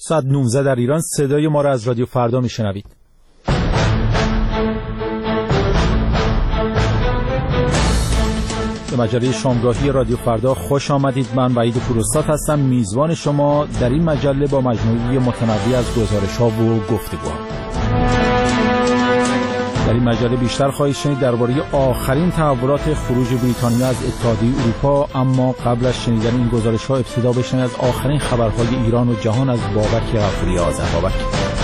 ساعت 19 در ایران. صدای ما را از رادیو فردا میشنوید. به مجله شامگاهی رادیو فردا خوش آمدید. من وحید پوراستاد هستم، میزبان شما در این مجله با مجموعه متنوع از گزارش‌ها و گفتگوها. در این مجله بیشتر خواهید شنید درباره آخرین تحولات خروج بریتانیا از اتحادیه اروپا، اما قبل از شنیدن این گزارش‌ها ابتدا بشنوید از آخرین خبرهای ایران و جهان از بابک غفوری آذر. بابک.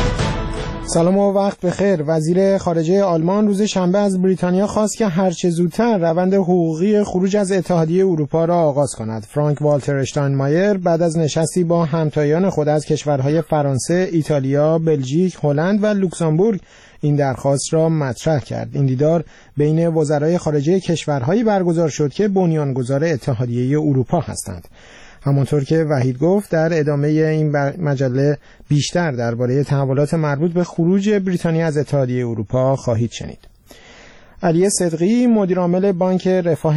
سلام و وقت بخیر. وزیر خارجه آلمان روز شنبه از بریتانیا خواست که هرچه زودتر روند حقوقی خروج از اتحادیه اروپا را آغاز کند. فرانک والتر اشتاینمایر بعد از نشستی با همتایان خود از کشورهای فرانسه، ایتالیا، بلژیک، هلند و لوکزامبورگ این درخواست را مطرح کرد. این دیدار بین وزرای خارجه کشورهایی برگزار شد که بنیانگذار اتحادیه اروپا هستند. همونطور که وحید گفت، در ادامه این مجله بیشتر درباره تحولات مربوط به خروج بریتانیا از اتحادیه اروپا خواهید شنید. علی صدقی مدیرعامل بانک رفاه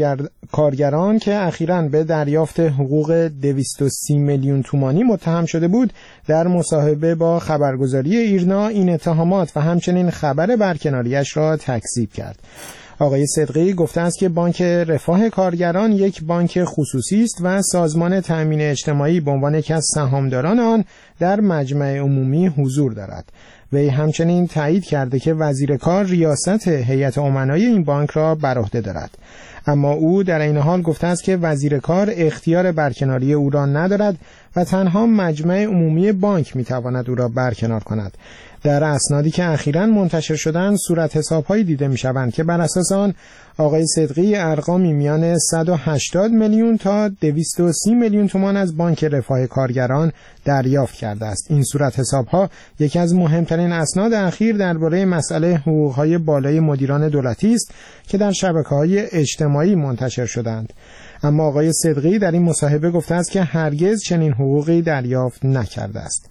کارگران که اخیراً به دریافت حقوق 230 میلیون تومانی متهم شده بود، در مصاحبه با خبرگزاری ایرنا این اتهامات و همچنین خبر برکناریش را تکذیب کرد. آقای صدقی گفته است که بانک رفاه کارگران یک بانک خصوصی است و سازمان تأمین اجتماعی به عنوان یکی از سهامداران آن در مجمع عمومی حضور دارد. وی همچنین تایید کرده که وزیر کار ریاست هیئت امنای این بانک را بر عهده دارد. اما او در این حال گفته است که وزیر کار اختیار برکناری او را ندارد و تنها مجمع عمومی بانک میتواند او را برکنار کند. در اسنادی که اخیراً منتشر شدند صورت حساب‌هایی دیده می‌شوند که بر اساس آن آقای صدقی ارقامی میان 180 میلیون تا 230 میلیون تومان از بانک رفاه کارگران دریافت کرده است. این صورت حساب‌ها یکی از مهمترین اسناد اخیر درباره مسئله حقوق‌های بالای مدیران دولتی است که در شبکه‌های اجتماعی منتشر شدند. اما آقای صدقی در این مصاحبه گفته است که هرگز چنین حقوقی دریافت نکرده است.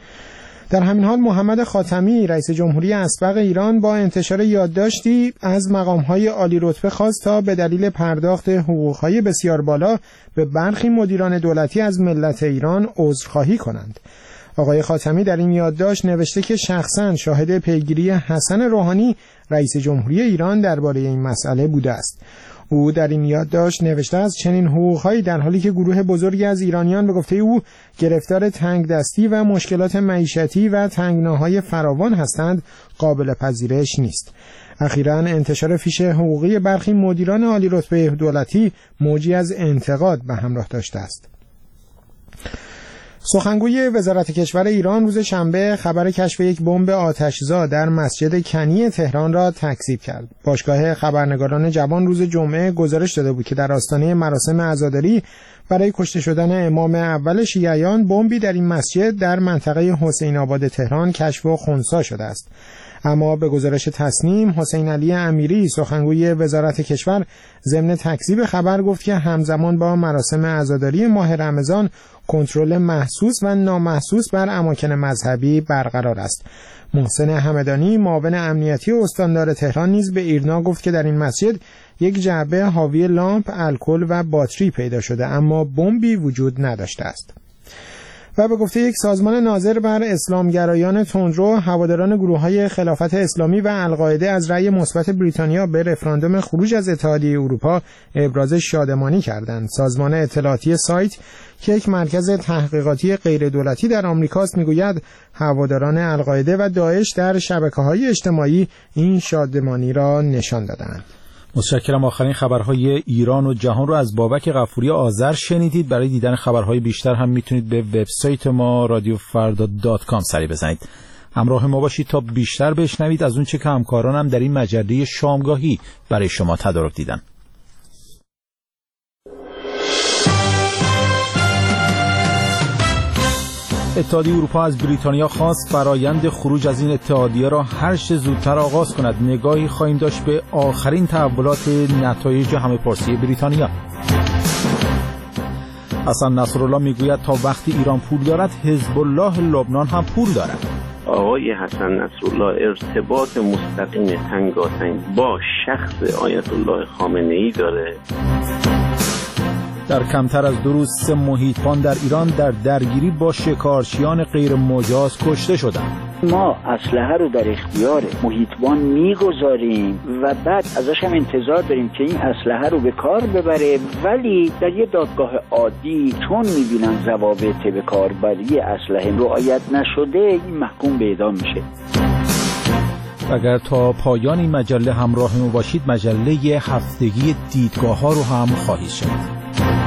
در همین حال محمد خاتمی رئیس جمهوری اسبق ایران با انتشار یادداشتی از مقام‌های عالی رتبه خواست تا به دلیل پرداخت حقوق‌های بسیار بالا به برخی مدیران دولتی از ملت ایران عذرخواهی کنند. آقای خاتمی در این یادداشت نوشته که شخصاً شاهد پیگیری حسن روحانی رئیس جمهوری ایران درباره این مسئله بوده است. او در این یادداشت نوشته است چنین حقوق‌هایی در حالی که گروه بزرگی از ایرانیان به گفته او گرفتار تنگ دستی و مشکلات معیشتی و تنگناهای فراوان هستند قابل پذیرش نیست. اخیراً انتشار فیش حقوقی برخی مدیران عالی رتبه دولتی موجی از انتقاد به همراه داشته است. سخنگوی وزارت کشور ایران روز شنبه خبر کشف یک بمب آتشزا در مسجد کنی تهران را تکذیب کرد. باشگاه خبرنگاران جوان روز جمعه گزارش داده بود که در آستانه مراسم عزاداری برای کشته شدن امام اول شیعیان بمبی در این مسجد در منطقه حسین آباد تهران کشف و خنثی شده است. اما به گزارش تصنیم، حسین علی امیری سخنگوی وزارت کشور ضمن تکذیب خبر گفت که همزمان با مراسم عزاداری ماه رمضان کنترل محسوس و نامحسوس بر اماکن مذهبی برقرار است. محسن همدانی معاون امنیتی استاندار تهران نیز به ایرنا گفت که در این مسجد یک جعبه حاوی لامپ، الکل و باتری پیدا شده اما بمبی وجود نداشته است. و به گفته یک سازمان ناظر بر اسلامگرایان تندرو، هواداران گروه‌های خلافت اسلامی و القاعده از رأی مثبت بریتانیا به رفراندوم خروج از اتحادیه اروپا ابراز شادمانی کردند. سازمان اطلاعاتی سایت که یک مرکز تحقیقاتی غیردولتی در آمریکاست میگوید هواداران القاعده و داعش در شبکه‌های اجتماعی این شادمانی را نشان دادند. متشکرم. آخرین خبرهای ایران و جهان رو از بابک غفوری آذر شنیدید. برای دیدن خبرهای بیشتر هم میتونید به وبسایت ما radiofarda.com سری بزنید. همراه ما باشید تا بیشتر بشنوید از اون چه که همکارانم در این مجله شامگاهی برای شما تدارک دیدن. اتحادیه اروپا از بریتانیا خواست فرایند خروج از این اتحادیه را هر چه زودتر آغاز کند. نگاهی خواهیم داشت به آخرین تحولات نتایج همه‌پرسی بریتانیا. حسن نصرالله میگوید تا وقتی ایران پول دارد حزب الله لبنان هم پول دارد. آقای حسن نصرالله ارتباط مستقیم تنگاتنگ با شخص آیت الله خامنه‌ای داره. در کمتر از 2 روز 3 محیطبان در ایران در درگیری با شکارچیان غیر مجاز کشته شدند. ما اسلحه رو در اختیار محیطبان میگذاریم و بعد ازش هم انتظار داریم که این اسلحه رو به کار ببره، ولی در یه دادگاه عادی چون میبینن ضوابط به کاربری اسلحه رعایت نشده، این محکوم به اعدام میشه. اگر تا پایان این مجله همراه ما باشید، مجله هفتگی دیدگاه ها رو هم خواهید شنید.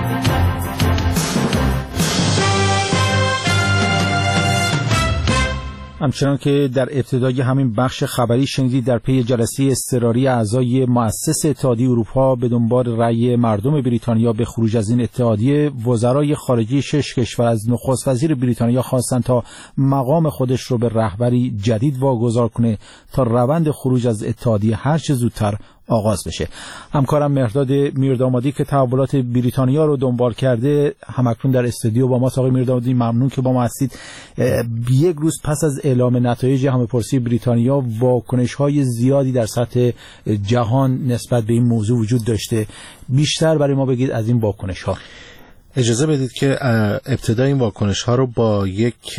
همچنان که در ابتدای همین بخش خبری شنیدید، در پی جلسه اضطراری اعضای مؤسسه اتحادیه اروپا به دنبال رأی مردم بریتانیا به خروج از این اتحادیه، وزرای خارجه 6 کشور از نخست وزیر بریتانیا خواستند تا مقام خودش رو به رهبری جدید واگذار کنه تا روند خروج از اتحادیه هر چه زودتر آغاز بشه. همکارم مهرداد میردامادی که تحولات بریتانیا رو دنبال کرده همکنون در استودیو با ما. آقای میردامادی، ممنون که با ما هستید. 1 روز پس از اعلام نتایج همه‌پرسی بریتانیا، واکنش‌های زیادی در سطح جهان نسبت به این موضوع وجود داشته. بیشتر برای ما بگید از این واکنش‌ها. اجازه بدید که ابتدا این واکنش‌ها رو با یک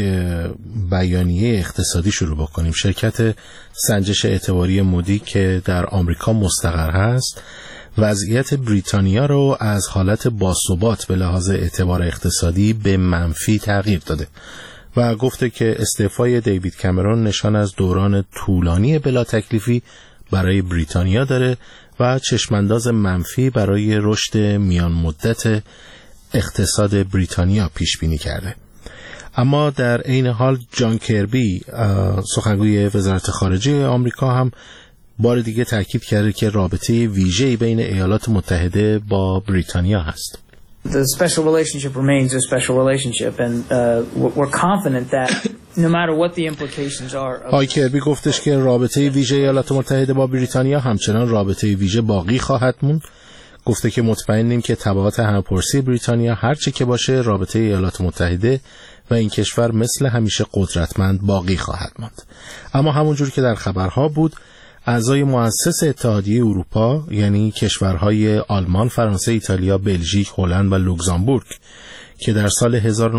بیانیه اقتصادی شروع بکنیم. شرکت سنجش اعتباری مودی که در آمریکا مستقر هست، وضعیت بریتانیا رو از حالت باثبات به لحاظ اعتبار اقتصادی به منفی تغییر داده و گفته که استعفای دیوید کامرون نشان از دوران طولانی بلا تکلیفی برای بریتانیا داره و چشمانداز منفی برای رشد میان مدت اقتصاد بریتانیا پیش بینی کرده. اما در عین حال جان کربی، سخنگوی وزارت خارجه آمریکا، هم بار دیگه تاکید کرده که رابطه ویژه‌ای بین ایالات متحده با بریتانیا هست. The special relationship remains a special relationship and we're confident that no matter what the implications are. آقای کربی گفتش که رابطه ویژه ایالات متحده با بریتانیا همچنان رابطه ویژه باقی خواهد موند. گفته که مطمئنیم که تبعات همه‌پرسی بریتانیا هر چه که باشه، رابطه ایالات متحده و این کشور مثل همیشه قدرتمند باقی خواهد ماند. اما همونجور که در خبرها بود، اعضای مؤسسه اتحادیه اروپا، یعنی کشورهای آلمان، فرانسه، ایتالیا، بلژیک، هلند و لوکزامبورگ که در سال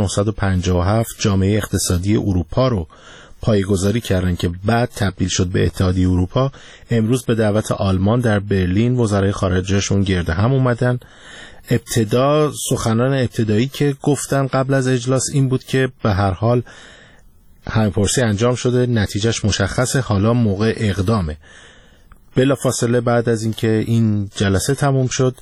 1957 جامعه اقتصادی اروپا رو پایه‌گذاری کردن که بعد تبدیل شد به اتحادیه اروپا، امروز به دعوت آلمان در برلین وزرای خارجهشون گرد هم اومدن. سخنان ابتدایی که گفتن قبل از اجلاس این بود که به هر حال همه‌پرسی انجام شده، نتیجهش مشخصه، حالا موقع اقدامه. بلافاصله بعد از اینکه این جلسه تموم شد،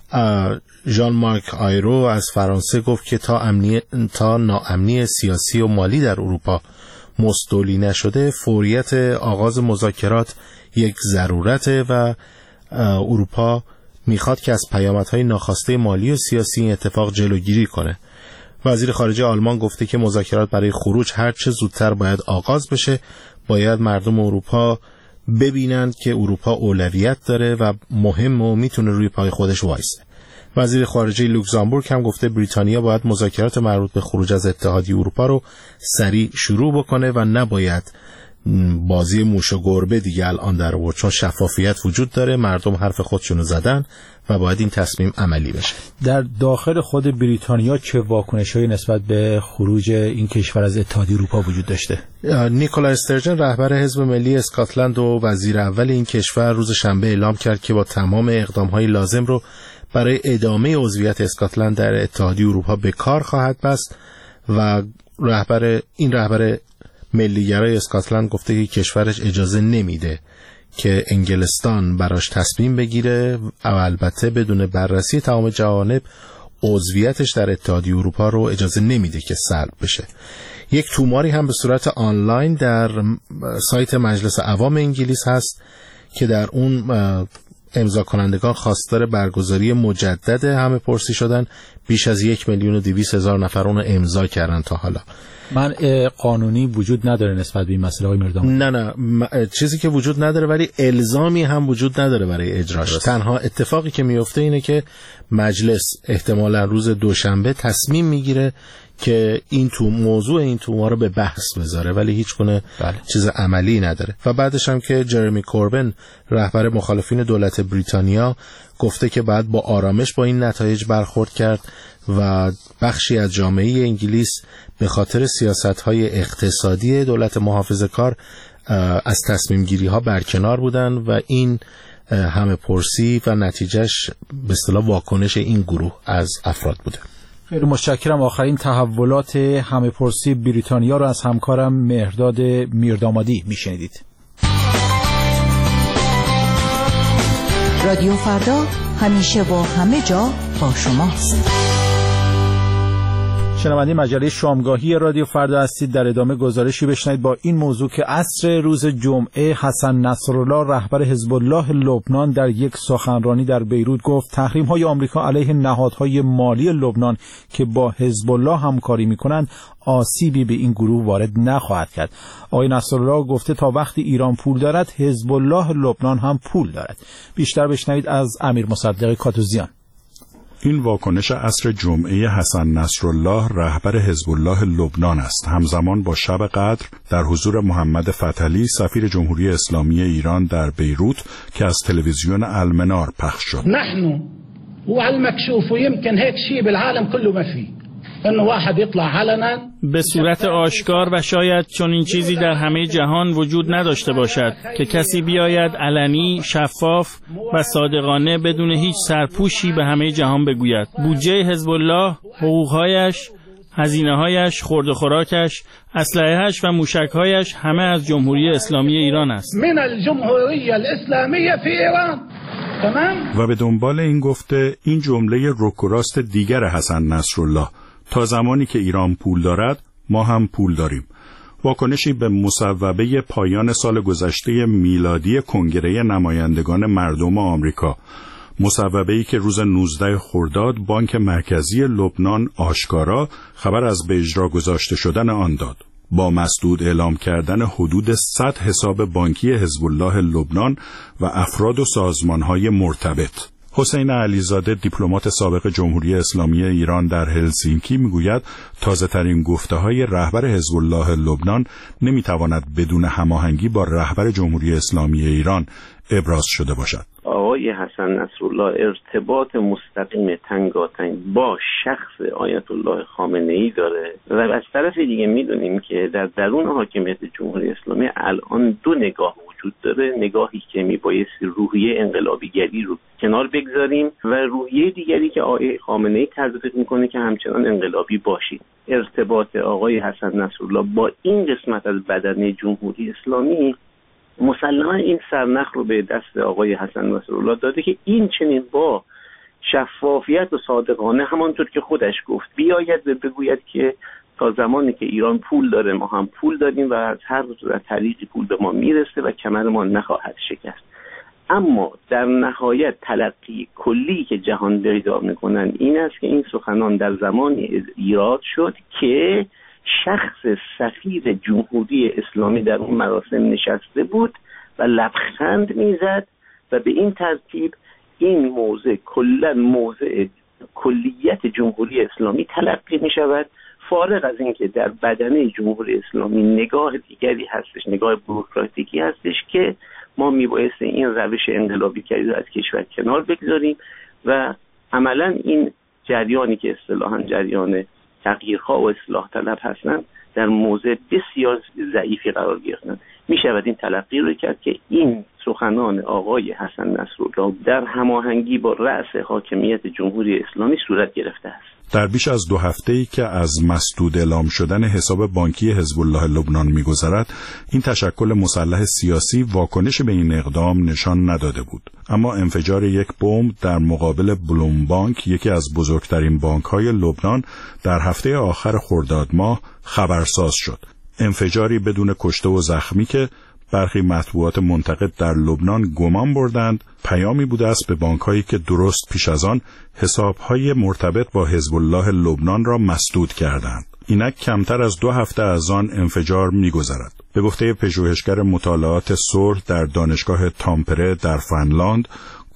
ژان مارک آیرو از فرانسه گفت که تا ناامنی سیاسی و مالی در اروپا مستولی نشده، فوریت آغاز مذاکرات یک ضرورته و اروپا میخواد که از پیامدهای ناخواسته مالی و سیاسی این اتفاق جلوگیری کنه. وزیر خارجه آلمان گفته که مذاکرات برای خروج هر چه زودتر باید آغاز بشه. باید مردم اروپا ببینند که اروپا اولویت داره و مهم و میتونه روی پای خودش وایسه. وزیر خارجه لوکزامبورگ هم گفته بریتانیا باید مذاکرات مربوط به خروج از اتحادیه اروپا رو سریع شروع بکنه و نباید بازی موش و گربه دیگه الان در آورد، چون شفافیت وجود داره، مردم حرف خودشونو زدن و باید این تصمیم عملی بشه. در داخل خود بریتانیا چه واکنش‌هایی نسبت به خروج این کشور از اتحادیه اروپا وجود داشته؟ نیکولا استرجن، رهبر حزب ملی اسکاتلند و وزیر اول این کشور، روز شنبه اعلام کرد که با تمام اقدام‌های لازم رو برای ادامه عضویت اسکاتلند در اتحادیه اروپا به کار خواهد بست و رهبر ملیگرای اسکاتلند گفته که کشورش اجازه نمیده که انگلستان براش تصمیم بگیره و البته بدون بررسی تمام جوانب عضویتش در اتحادیه اروپا رو اجازه نمیده که سلب بشه. یک توماری هم به صورت آنلاین در سایت مجلس عوام انگلیس هست که در اون امضا کنندگان خواستار برگزاری مجدد همه‌پرسی شدن. بیش از 1,200,000 نفر اون امضا کردن تا حالا. من قانونی وجود نداره نسبت به این مسئله های مردم. نه چیزی که وجود نداره ولی الزامی هم وجود نداره برای اجراش. تنها اتفاقی که میفته اینه که مجلس احتمالا روز دوشنبه تصمیم میگیره که این موضوع رو به بحث بذاره، ولی هیچ گونه چیز عملی نداره. و بعدش هم که جرمی کوربن رهبر مخالفین دولت بریتانیا گفته که بعد با آرامش با این نتایج برخورد کرد و بخشی از جامعه انگلیس به خاطر سیاست‌های اقتصادی دولت محافظه‌کار از تصمیم گیری ها برکنار بودن و این همه پرسی و نتیجهش به اصطلاح واکنش این گروه از افراد بوده. خیلی متشکرم. آخرین تحولات همه پرسی بریتانیا رو از همکارم مهرداد میردامادی میشنیدید. رادیو فردا همیشه با همه جا با شماست. شنونده مجله شامگاهی رادیو فردا هستید. در ادامه گزارشی بشنوید با این موضوع که عصر روز جمعه حسن نصرالله رهبر حزب الله لبنان در یک سخنرانی در بیروت گفت تحریم‌های آمریکا علیه نهادهای مالی لبنان که با حزب الله همکاری می‌کنند آسیبی به این گروه وارد نخواهد کرد. آقای نصرالله گفته تا وقتی ایران پول دارد حزب الله لبنان هم پول دارد. بیشتر بشنوید از امیر مصدق کاتوزیان. این واکنش عصر جمعه حسن نصرالله رهبر حزب الله لبنان است، همزمان با شب قدر در حضور محمد فتحعلی سفیر جمهوری اسلامی ایران در بیروت که از تلویزیون المنار پخش شد. نحن وعلى المكشوف ويمكن هيك شيء بالعالم كله ما فيه انه واحد يطلع علنا به صورت آشکار و شاید چون این چیزی در همه جهان وجود نداشته باشد که کسی بیاید علنی، شفاف و صادقانه بدون هیچ سرپوشی به همه جهان بگوید بودجه حزب الله، حقوقهایش، هزینه‌هایش، خورد و خوراکش، اسلحه‌اش و موشک‌هایش همه از جمهوری اسلامی ایران است. من الجمهوریه الاسلامیه فی ایران. تمام. و به دنبال این گفته این جمله رک و راست دیگر حسن نصرالله: تا زمانی که ایران پول دارد ما هم پول داریم. واکنشی به مصوبه پایان سال گذشته میلادی کنگره نمایندگان مردم آمریکا، مصوبه‌ای که روز 19 خرداد بانک مرکزی لبنان آشکارا خبر از به اجرا گذاشته شدن آن داد، با مسدود اعلام کردن حدود 100 حساب بانکی حزب الله لبنان و افراد و سازمان‌های مرتبط. حسین علیزاده دیپلمات سابق جمهوری اسلامی ایران در هلسینکی میگوید تازه‌ترین گفته‌های رهبر حزب الله لبنان نمیتواند بدون هماهنگی با رهبر جمهوری اسلامی ایران ابراز شده باشد. آقای حسن نصرالله ارتباط مستقیم تنگاتنگ با شخص آیت الله خامنه‌ای داره و از طرف دیگه میدونیم که در درون حاکمیت جمهوری اسلامی الان دو نگاه وجود داره، نگاهی که میبایستی روحیه انقلابیگری رو کنار بگذاریم و روحیه دیگری که آقای خامنه‌ای تزریق میکنه که همچنان انقلابی باشید. ارتباط آقای حسن نصرالله با این قسمت از بدنه جمهوری اسلامی مسلما این سرنخ رو به دست آقای حسن نصرالله داده که این چنین با شفافیت و صادقانه همانطور که خودش گفت بیاید و بگوید که تا زمانی که ایران پول داره ما هم پول داریم و از هر طریقی پول به ما میرسه و کمر ما نخواهد شکست. اما در نهایت تلقی کلی که جهان پیدا میکنن این است که این سخنان در زمانی ایراد شد که شخص سفیر جمهوری اسلامی در اون مراسم نشسته بود و لبخند میزد و به این ترتیب این موضع کلا موضع کلیت جمهوری اسلامی تلقی می شود، فارغ از اینکه در بدنه جمهوری اسلامی نگاه دیگری هستش، نگاه بوروکراتیکی هستش که ما میبایسته این روش انقلابیگری رو از کشور کنار بگذاریم و عملا این جریانی که اصطلاحاً جریان تغییرها و اصلاح طلب هستند در موضع بسیار ضعیفی قرار گرفتند. می شود این تلقی رو کرد که این سخنان آقای حسن نصرالله در هماهنگی با رأس حاکمیت جمهوری اسلامی صورت گرفته است. در بیش از 2 هفته‌ای که از مسدود اعلام شدن حساب بانکی حزب الله لبنان می‌گذرد، این تشکل مسلح سیاسی واکنش به این اقدام نشان نداده بود. اما انفجار یک بمب در مقابل بلومبانک، یکی از بزرگترین بانک‌های لبنان، در هفته آخر خرداد ماه خبرساز شد. انفجاری بدون کشته و زخمی که برخی مطبوعات منتقد در لبنان گمان بردند پیامی بوده است به بانک‌هایی که درست پیش از آن حساب‌های مرتبط با حزب الله لبنان را مسدود کردند. اینک کمتر از 2 هفته از آن انفجار می‌گذرد. به گفته پژوهشگر مطالعات صلح در دانشگاه تامپره در فنلاند،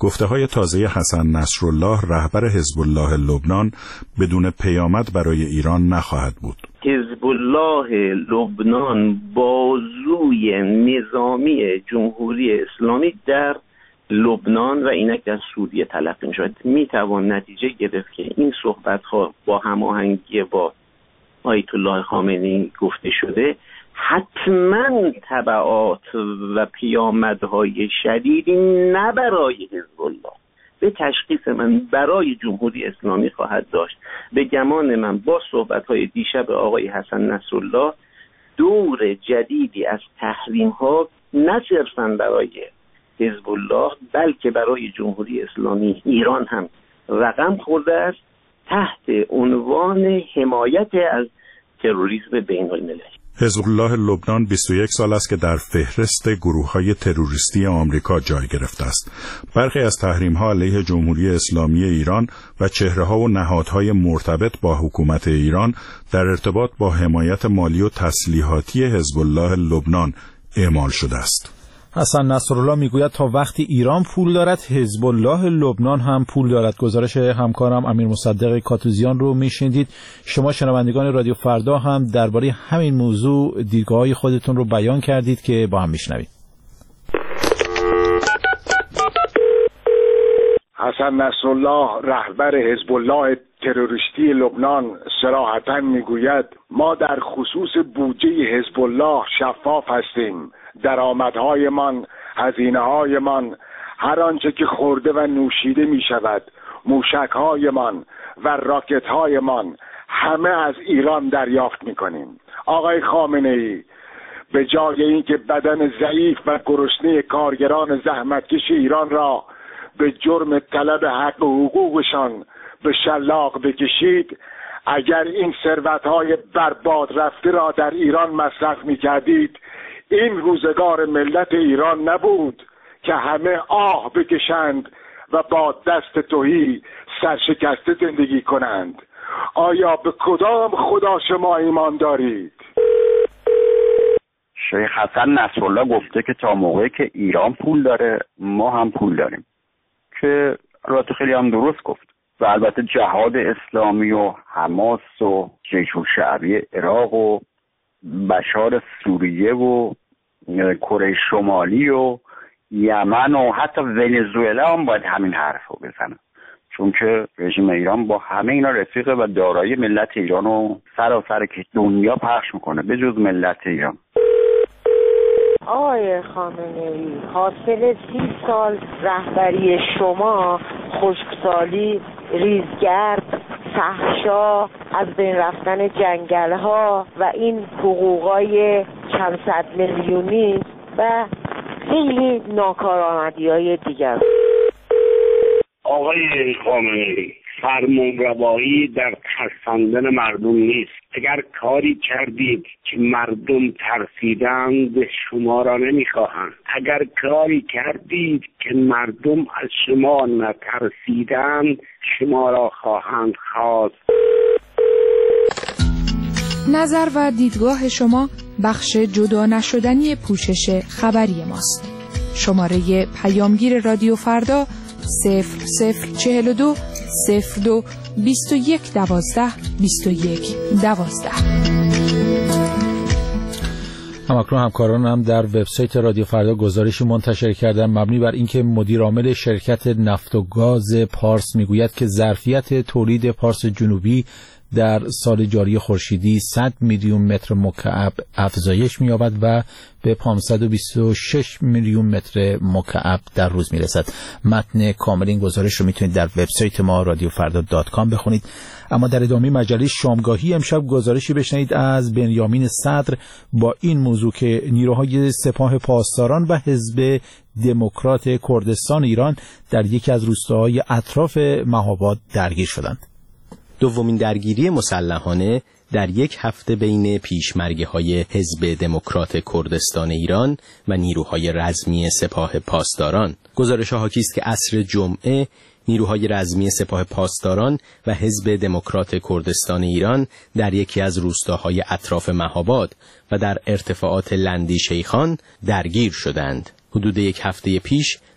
گفته‌های تازه حسن نصرالله رهبر حزب الله لبنان بدون پیامد برای ایران نخواهد بود. حزب الله لبنان بازوی نظامی جمهوری اسلامی در لبنان و اینک در سوریه تلقی می‌شود. میتوان نتیجه گرفت که این صحبت‌ها با هماهنگی با آیت الله خامنه‌ای گفته شده حتما تبعات و پیامدهای شدیدی نه برای حزب الله، به تشخیص من برای جمهوری اسلامی خواهد داشت. به گمان من با صحبت‌های دیشب آقای حسن نصرالله دور جدیدی از تحریم‌ها نه صرفاً برای حزب الله بلکه برای جمهوری اسلامی ایران هم رقم خورده است تحت عنوان حمایت از تروریسم بین‌المللی. حزب الله لبنان 21 سال است که در فهرست گروه‌های تروریستی آمریکا جای گرفته است. برخی از تحریم‌ها علیه جمهوری اسلامی ایران و چهره‌ها و نهادهای مرتبط با حکومت ایران در ارتباط با حمایت مالی و تسلیحاتی حزب الله لبنان اعمال شده است. حسن نصرالله میگوید تا وقتی ایران پول دارد حزب الله لبنان هم پول دارد. گزارش همکارم امیر مصدق کاتوزیان رو میشنیدید. شما شنوندگان رادیو فردا هم درباره همین موضوع دیدگاه‌های خودتون رو بیان کردید که با هم میشنوید. حسن نصرالله رهبر حزب الله تروریستی لبنان صراحتاً میگوید ما در خصوص بودجه حزب الله شفاف هستیم. درآمدهایمان، هزینه‌هایمان، هر آنچه که خورده و نوشیده می شود، موشک‌هایمان و راکت‌هایمان همه از ایران دریافت می کنیم. آقای خامنه‌ای به جای اینکه بدن ضعیف و گرسنه کارگران زحمتکش ایران را به جرم طلب حق و حقوقشان به شلاق بکشید، اگر این ثروت‌های برباد رفته را در ایران مصرف می‌کردید، این روزگار ملت ایران نبود که همه آه بکشند و با دست تهی سرشکسته زندگی کنند. آیا به کدام خدا شما ایمان دارید؟ شیخ حسن نصرالله گفته که تا موقعی که ایران پول داره ما هم پول داریم، که البته خیلی هم درست گفت. و البته جهاد اسلامی و حماس و جیش الشعبی عراق و بشار سوریه و کره شمالی و یمن و حتی ونزوئلا هم باید همین حرف رو بزنن، چون که رژیم ایران با همه اینا رفیقه و دارایی ملت ایران رو سراسر که دنیا پخش میکنه به جز ملت ایران. آقای خامنه‌ای، حاصل 30 سال رهبری شما خشکسالی، ریزگرد، فحشا، از بین رفتن جنگل‌ها و این حقوقای چند صد میلیونی و خیلی ناکارآمدی‌های دیگر. آقای خامنه‌ای، فرمانروایی در ترساندن مردم نیست. اگر کاری کردید که مردم ترسیدند شما را نمیخواهند. اگر کاری کردید که مردم از شما نترسیدند شما را خواهند خواست. نظر و دیدگاه شما بخش جدا نشدنی پوشش خبری ماست. شماره پیامگیر رادیو فردا 0042 02 21 12 21 12. همکنون همکاران هم در وبسایت رادیو فردا گزارشی منتشر کردن مبنی بر اینکه مدیر عامل شرکت نفت و گاز پارس میگوید که ظرفیت تولید پارس جنوبی در سال جاری خورشیدی 100 میلیون متر مکعب افزایش می‌یابد و به 526 میلیون متر مکعب در روز میرسد. متن کامل این گزارش رو میتونید در وبسایت ما radiofrda.com بخونید. اما در ادامه مجله شامگاهی امشب گزارشی بشنوید از بنیامین صدر با این موضوع که نیروهای سپاه پاسداران و حزب دموکرات کردستان ایران در یکی از روستاهای اطراف مهاباد درگیر شدند. دومین درگیری مسلحانه در یک هفته بین پیشمرگه‌های حزب دموکرات کردستان ایران و نیروهای رزمی سپاه پاسداران. گزارش حاکی است که عصر جمعه نیروهای رزمی سپاه پاسداران و حزب دموکرات کردستان ایران در یکی از روستاهای اطراف مهاباد و در ارتفاعات لندی شیخان درگیر شدند. حدود یک هفته پیش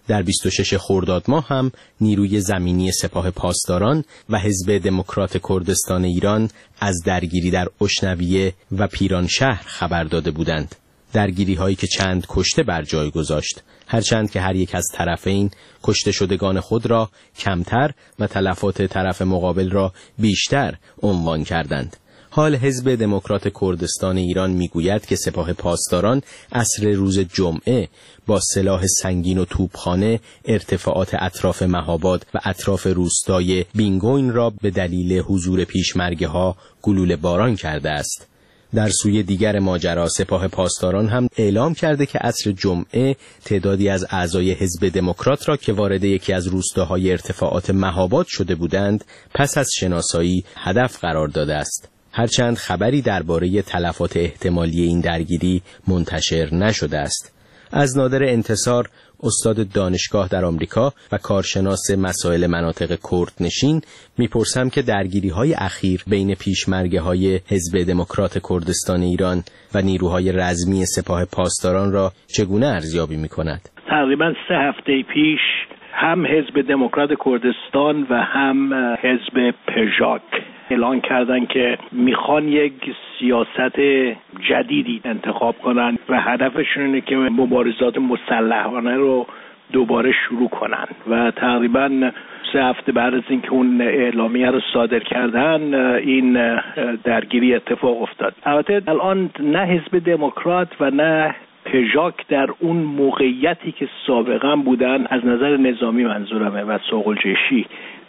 در 26 خرداد ماه هم نیروی زمینی سپاه پاسداران و حزب دموکرات کردستان ایران از درگیری در اشنویه و پیرانشهر خبر داده بودند. درگیری هایی که چند کشته بر جای گذاشت، هرچند که هر یک از طرفین کشته شدگان خود را کمتر و تلفات طرف مقابل را بیشتر عنوان کردند. حال حزب دموکرات کردستان ایران میگوید که سپاه پاسداران عصر روز جمعه با سلاح سنگین و توپخانه ارتفاعات اطراف مهاباد و اطراف روستای بینگوین را به دلیل حضور پیشمرگه ها گلوله باران کرده است. در سوی دیگر ماجرا سپاه پاسداران هم اعلام کرده که عصر جمعه تعدادی از اعضای حزب دموکرات را که وارد یکی از روستاهای ارتفاعات مهاباد شده بودند پس از شناسایی هدف قرار داده است. هرچند خبری درباره تلفات احتمالی این درگیری منتشر نشده است. از نادر انتصار، استاد دانشگاه در آمریکا و کارشناس مسائل مناطق کردنشین، میپرسم که درگیری‌های اخیر بین پیشمرگه‌های حزب دموکرات کردستان ایران و نیروهای رزمی سپاه پاسداران را چگونه ارزیابی می‌کند؟ تقریباً 3 هفته پیش هم حزب دموکرات کردستان و هم حزب پژاک اعلان کردن که میخوان یک سیاست جدیدی انتخاب کنن و هدفشون اینه که مبارزات مسلحانه رو دوباره شروع کنن و تقریبا 3 هفته بعد از اینکه اون اعلامیه رو صادر کردن این درگیری اتفاق افتاد. البته الان نه حزب دموکرات و نه پژاک در اون موقعیتی که سابقا بودن از نظر نظامی منظورمه و صقل‌جیشی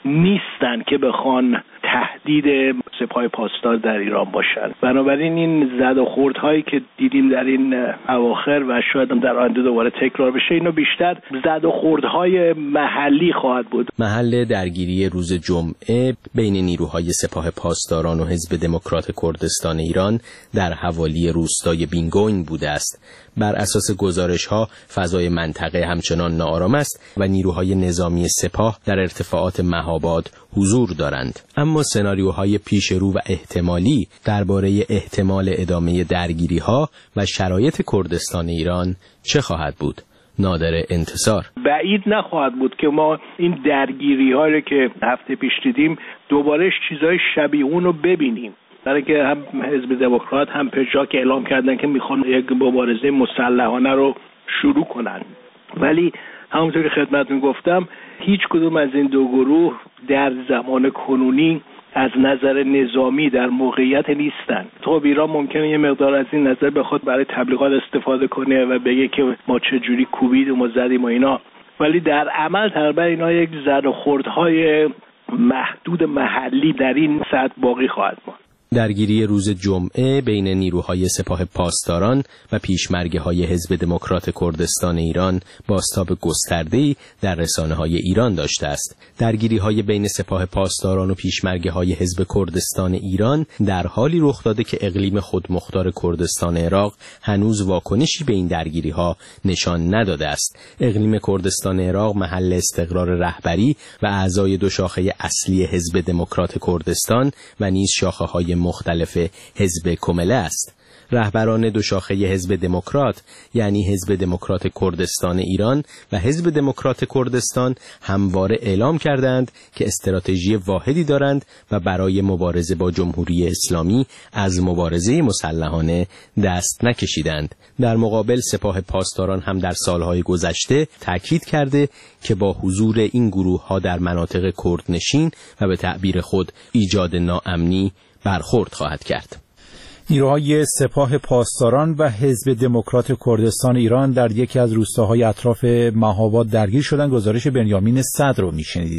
نیستن که بخوان تهدید سپاه پاسدار در ایران باشن. بنابراین این زد و خوردهایی که دیدیم در این اواخر و شاید هم در آینده دوباره تکرار بشه، اینو بیشتر زد و خوردهای محلی خواهد بود. محل درگیری روز جمعه بین نیروهای سپاه پاسداران و حزب دموکرات کردستان ایران در حوالی روستای بینگوین بوده است. بر اساس گزارش‌ها فضای منطقه همچنان ناآرام است و نیروهای نظامی سپاه در ارتفاعات مهاباد حضور دارند. اما سناریوهای پیش رو و احتمالی درباره احتمال ادامه درگیری‌ها و شرایط کردستان ایران چه خواهد بود؟ نادر انتصار: بعید نخواهد بود که ما این درگیری‌ها رو که هفته پیش دیدیم دوباره چیزای شبیه اون رو ببینیم. برای که هم حزب دموکرات هم پژاک اعلام کردن که میخوان یک مبارزه مسلحانه رو شروع کنن، ولی همونطور که خدمتتون گفتم هیچ کدوم از این دو گروه در زمان کنونی از نظر نظامی در موقعیت نیستن. خب ایران ممکنه یه مقدار از این نظر بخواد برای تبلیغات استفاده کنه و بگه که ما چجوری کوبیدیم و زدیم و اینا، ولی در عمل تقریبا اینا یک زد و خوردهای محدود محلی در این سطح باقی خواهد ماند. درگیری روز جمعه بین نیروهای سپاه پاسداران و پیشمرگه‌های حزب دموکرات کردستان ایران بازتاب گسترده‌ای در رسانه‌های ایران داشته است. درگیری‌های بین سپاه پاسداران و پیشمرگه‌های حزب کردستان ایران در حالی رخ داده که اقلیم خودمختار کردستان عراق هنوز واکنشی به این درگیری‌ها نشان نداده است. اقلیم کردستان عراق محل استقرار رهبری و اعضای دو شاخه اصلی حزب دموکرات کردستان و نیز شاخه‌های مختلف حزب کمله است. رهبران دو شاخه حزب دموکرات یعنی حزب دموکرات کردستان ایران و حزب دموکرات کردستان همواره اعلام کردند که استراتژی واحدی دارند و برای مبارزه با جمهوری اسلامی از مبارزه مسلحانه دست نکشیدند. در مقابل سپاه پاسداران هم در سالهای گذشته تاکید کرده که با حضور این گروه‌ها در مناطق کردنشین و به تعبیر خود ایجاد ناامنی برخورد خواهد کرد. نیروهای سپاه پاسداران و حزب دموکرات کردستان ایران در یکی از روستاهای اطراف مهاباد درگیر شدند. گزارش بنیامین صدر رو میشنیدید.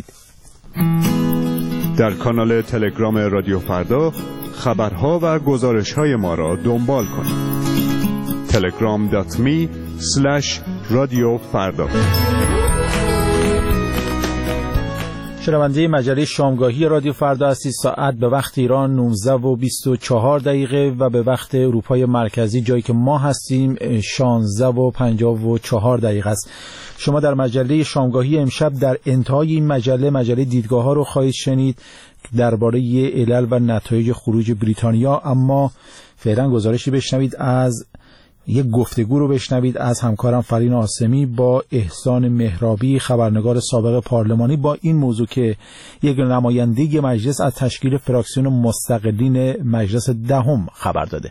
در کانال تلگرام رادیو فردا خبرها و گزارش‌های ما را دنبال کنید. telegram.me/radiofarda. شنونده مجله شامگاهی رادیو فردا هستید. ساعت به وقت ایران 19:24 و به وقت اروپای مرکزی جایی که ما هستیم 16:54 است. شما در مجله شامگاهی امشب در انتهای این مجله دیدگاه ها رو خواهید شنید درباره علل و نتایج خروج بریتانیا، اما فعلا گزارشی بشنوید از یک گفتگو رو بشنوید از همکارم فرین آسمی با احسان مهرابی، خبرنگار سابق پارلمانی، با این موضوع که یک نماینده مجلس از تشکیل فراکسیون مستقلین مجلس دهم خبر داده.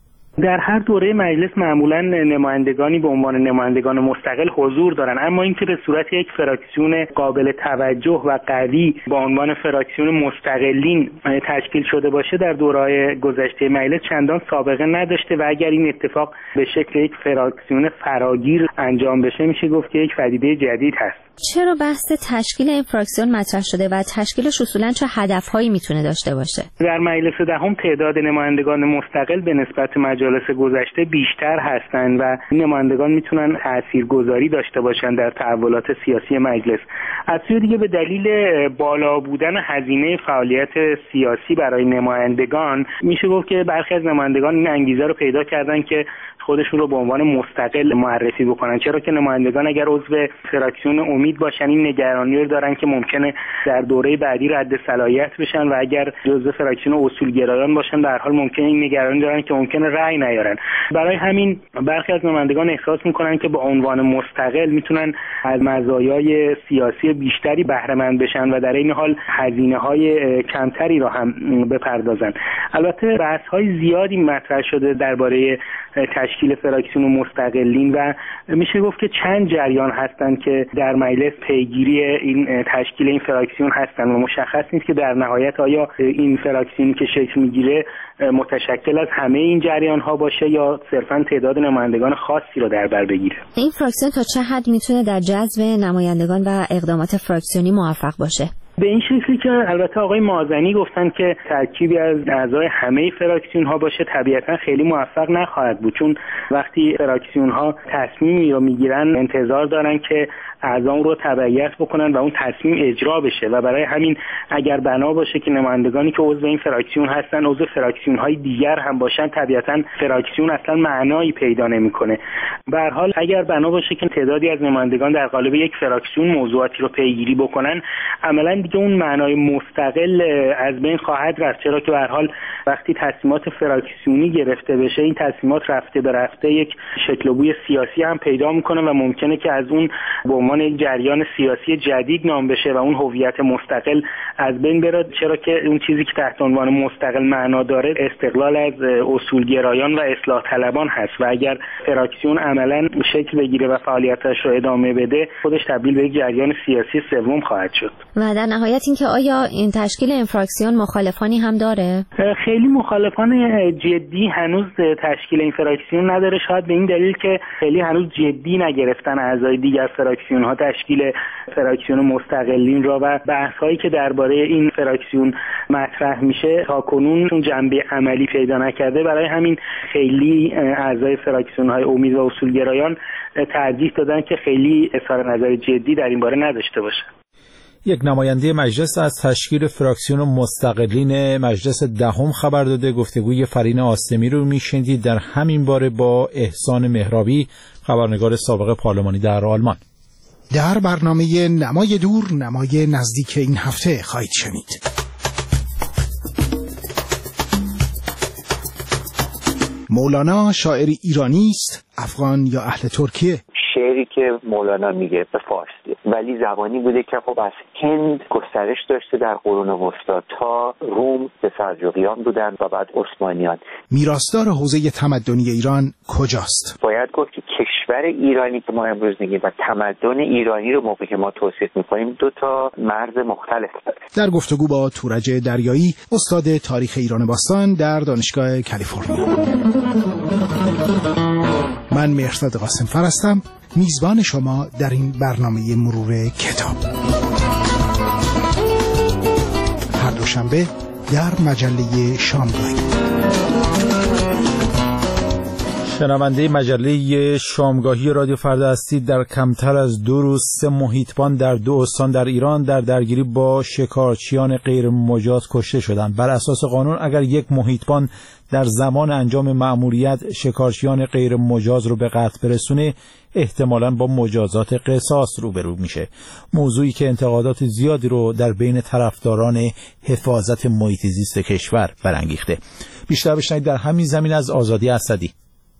در هر دوره مجلس معمولا نمایندگانی به عنوان نمایندگان مستقل حضور دارن، اما اینکه به صورت یک فراکسیون قابل توجه و قوی با عنوان فراکسیون مستقلین تشکیل شده باشه در دوره‌های گذشته مجلس چندان سابقه نداشته و اگر این اتفاق به شکل یک فراکسیون فراگیر انجام بشه میشه گفت که یک پدیده جدید هست. چرا بحث تشکیل این فراکسیون مطرح شده و تشکیلش اصولاً چه هدفهایی میتونه داشته باشه؟ در مجلس دهم تعداد نمایندگان مستقل به نسبت مجالس گذشته بیشتر هستند و این نمایندگان میتونن تاثیرگذاری داشته باشن در تحولات سیاسی مجلس. از سوی دیگه به دلیل بالا بودن هزینه فعالیت سیاسی برای نمایندگان میشه گفت که برخی از نمایندگان این انگیزه رو پیدا کردن که خودشون رو به عنوان مستقل معرفی بکنن، چرا که نمایندگان اگر عضو فراکسیون امید باشن این نگرانی رو دارن که ممکنه در دوره بعدی رد صلاحیت بشن و اگر جزء فراکسیون اصولگرایان باشن در حال ممکنه این نگرانی دارن که ممکنه رأی نیارن. برای همین برخی از نمایندگان احساس میکنن که با عنوان مستقل میتونن از مزایای سیاسی بیشتری بهره مند بشن و در این حال هزینه‌های کمتری رو هم بپردازن. البته بحث‌های زیادی مطرح شده درباره تشکیل فراکسیون مستقلین و میشه گفت که چند جریان هستند که در مجلس پیگیری این تشکیل این فراکسیون هستند و مشخص نیست که در نهایت آیا این فراکسیونی که شکل میگیره متشکل از همه این جریان ها باشه یا صرفا تعداد نمایندگان خاصی رو در بر بگیره. این فراکسیون تا چه حد میتونه در جذب نمایندگان و اقدامات فراکسیونی موفق باشه؟ به این شکلی که البته آقای مازنی گفتن که ترکیبی از اعضای همه فراکسیون ها باشه طبیعتا خیلی موفق نخواهد بود، چون وقتی فراکسیون ها تصمیمی رو میگیرن انتظار دارن که اعضا رو تبعیت بکنن و اون تصمیم اجرا بشه و برای همین اگر بنا باشه که نمایندگانی که عضو این فراکسیون هستن عضو فراکسیون های دیگر هم باشن طبیعتا فراکسیون اصلا معنایی پیدا نمیکنه. به هر حال اگر بنا باشه که تعدادی از نمایندگان در قالب یک فراکسیون موضوعاتی رو پیگیری بکنن عملا دیگه اون معنای مستقل از بین خواهد رفت، چرا که به هر حال وقتی تصمیمات فراکسیونی گرفته بشه این تصمیمات رفته به رفته یک شکل و بوی سیاسی هم پیدا میکنه و ممکنه که از اون به عنوان یک جریان سیاسی جدید نام بشه و اون هویت مستقل از بین بره، چرا که اون چیزی که تحت عنوان مستقل معنا داره استقلال از اصولگرایان و اصلاح طلبان هست و اگر فراکسیون عملا شکل بگیره و فعالیتش رو ادامه بده خودش تبدیل به یک جریان سیاسی سوم خواهد شد. و در نهایت اینکه آیا این تشکیل این فراکسیون مخالفانی هم داره؟ خیلی مخالفان جدی هنوز تشکیل این فراکسیون نداره، شاید به این دلیل که خیلی هنوز جدی نگرفتن اعضای دیگر فراکسیون ها تشکیل فراکسیون مستقلین را و بحث هایی که درباره این فراکسیون مطرح میشه تاکنون اون جنبه عملی پیدا نکرده. برای همین خیلی اعضای فراکسیون های امید و اصولگرایان ترجیح دادن که خیلی اظهار نظر جدی در این باره نداشته باشه. یک نماینده مجلس از تشکیل فراکسیون مستقلین مجلس دهم خبر داده. گفتگوی فرین آسمی رو میشنیدید در همین باره با احسان مهرابی، خبرنگار سابق پارلمانی در آلمان. در برنامه نمای دور نمای نزدیک این هفته خواهید شنید. مولانا شاعر ایرانی است، افغان یا اهل ترکیه؟ شعری که مولانا میگه به فارسی ولی زبانی بوده که خب از هند گسترش داشته در قرون وسطا تا روم به سلجوقیان بودن و بعد عثمانیان. میراثدار حوزه تمدنی ایران کجاست؟ باید گفت که کشور ایرانی که ما امروز میگیم و تمدن ایرانی رو موقعی که ما توصیف میکنیم دو تا مرز مختلف داره. در گفتگو با تورج دریایی، استاد تاریخ ایران باستان در دانشگاه کالیفرنیا. من مهرزاد قاسمفر هستم، میزبان شما در این برنامه مرور کتاب. هر دوشنبه در مجله شامگاهی. شنونده مجله شامگاهی رادیو فردا هستید. در کمتر از 2 روز 3 محیطبان در 2 استان در ایران در درگیری با شکارچیان غیر مجاز کشته شدند. بر اساس قانون اگر یک محیطبان در زمان انجام مأموریت شکارچیان غیر مجاز رو به قتل برسونه احتمالاً با مجازات قصاص روبرو میشه. موضوعی که انتقادات زیادی رو در بین طرفداران حفاظت محیط زیست کشور برانگیخته. بیشتر بشنوید در همین زمین از آزادی اسدی.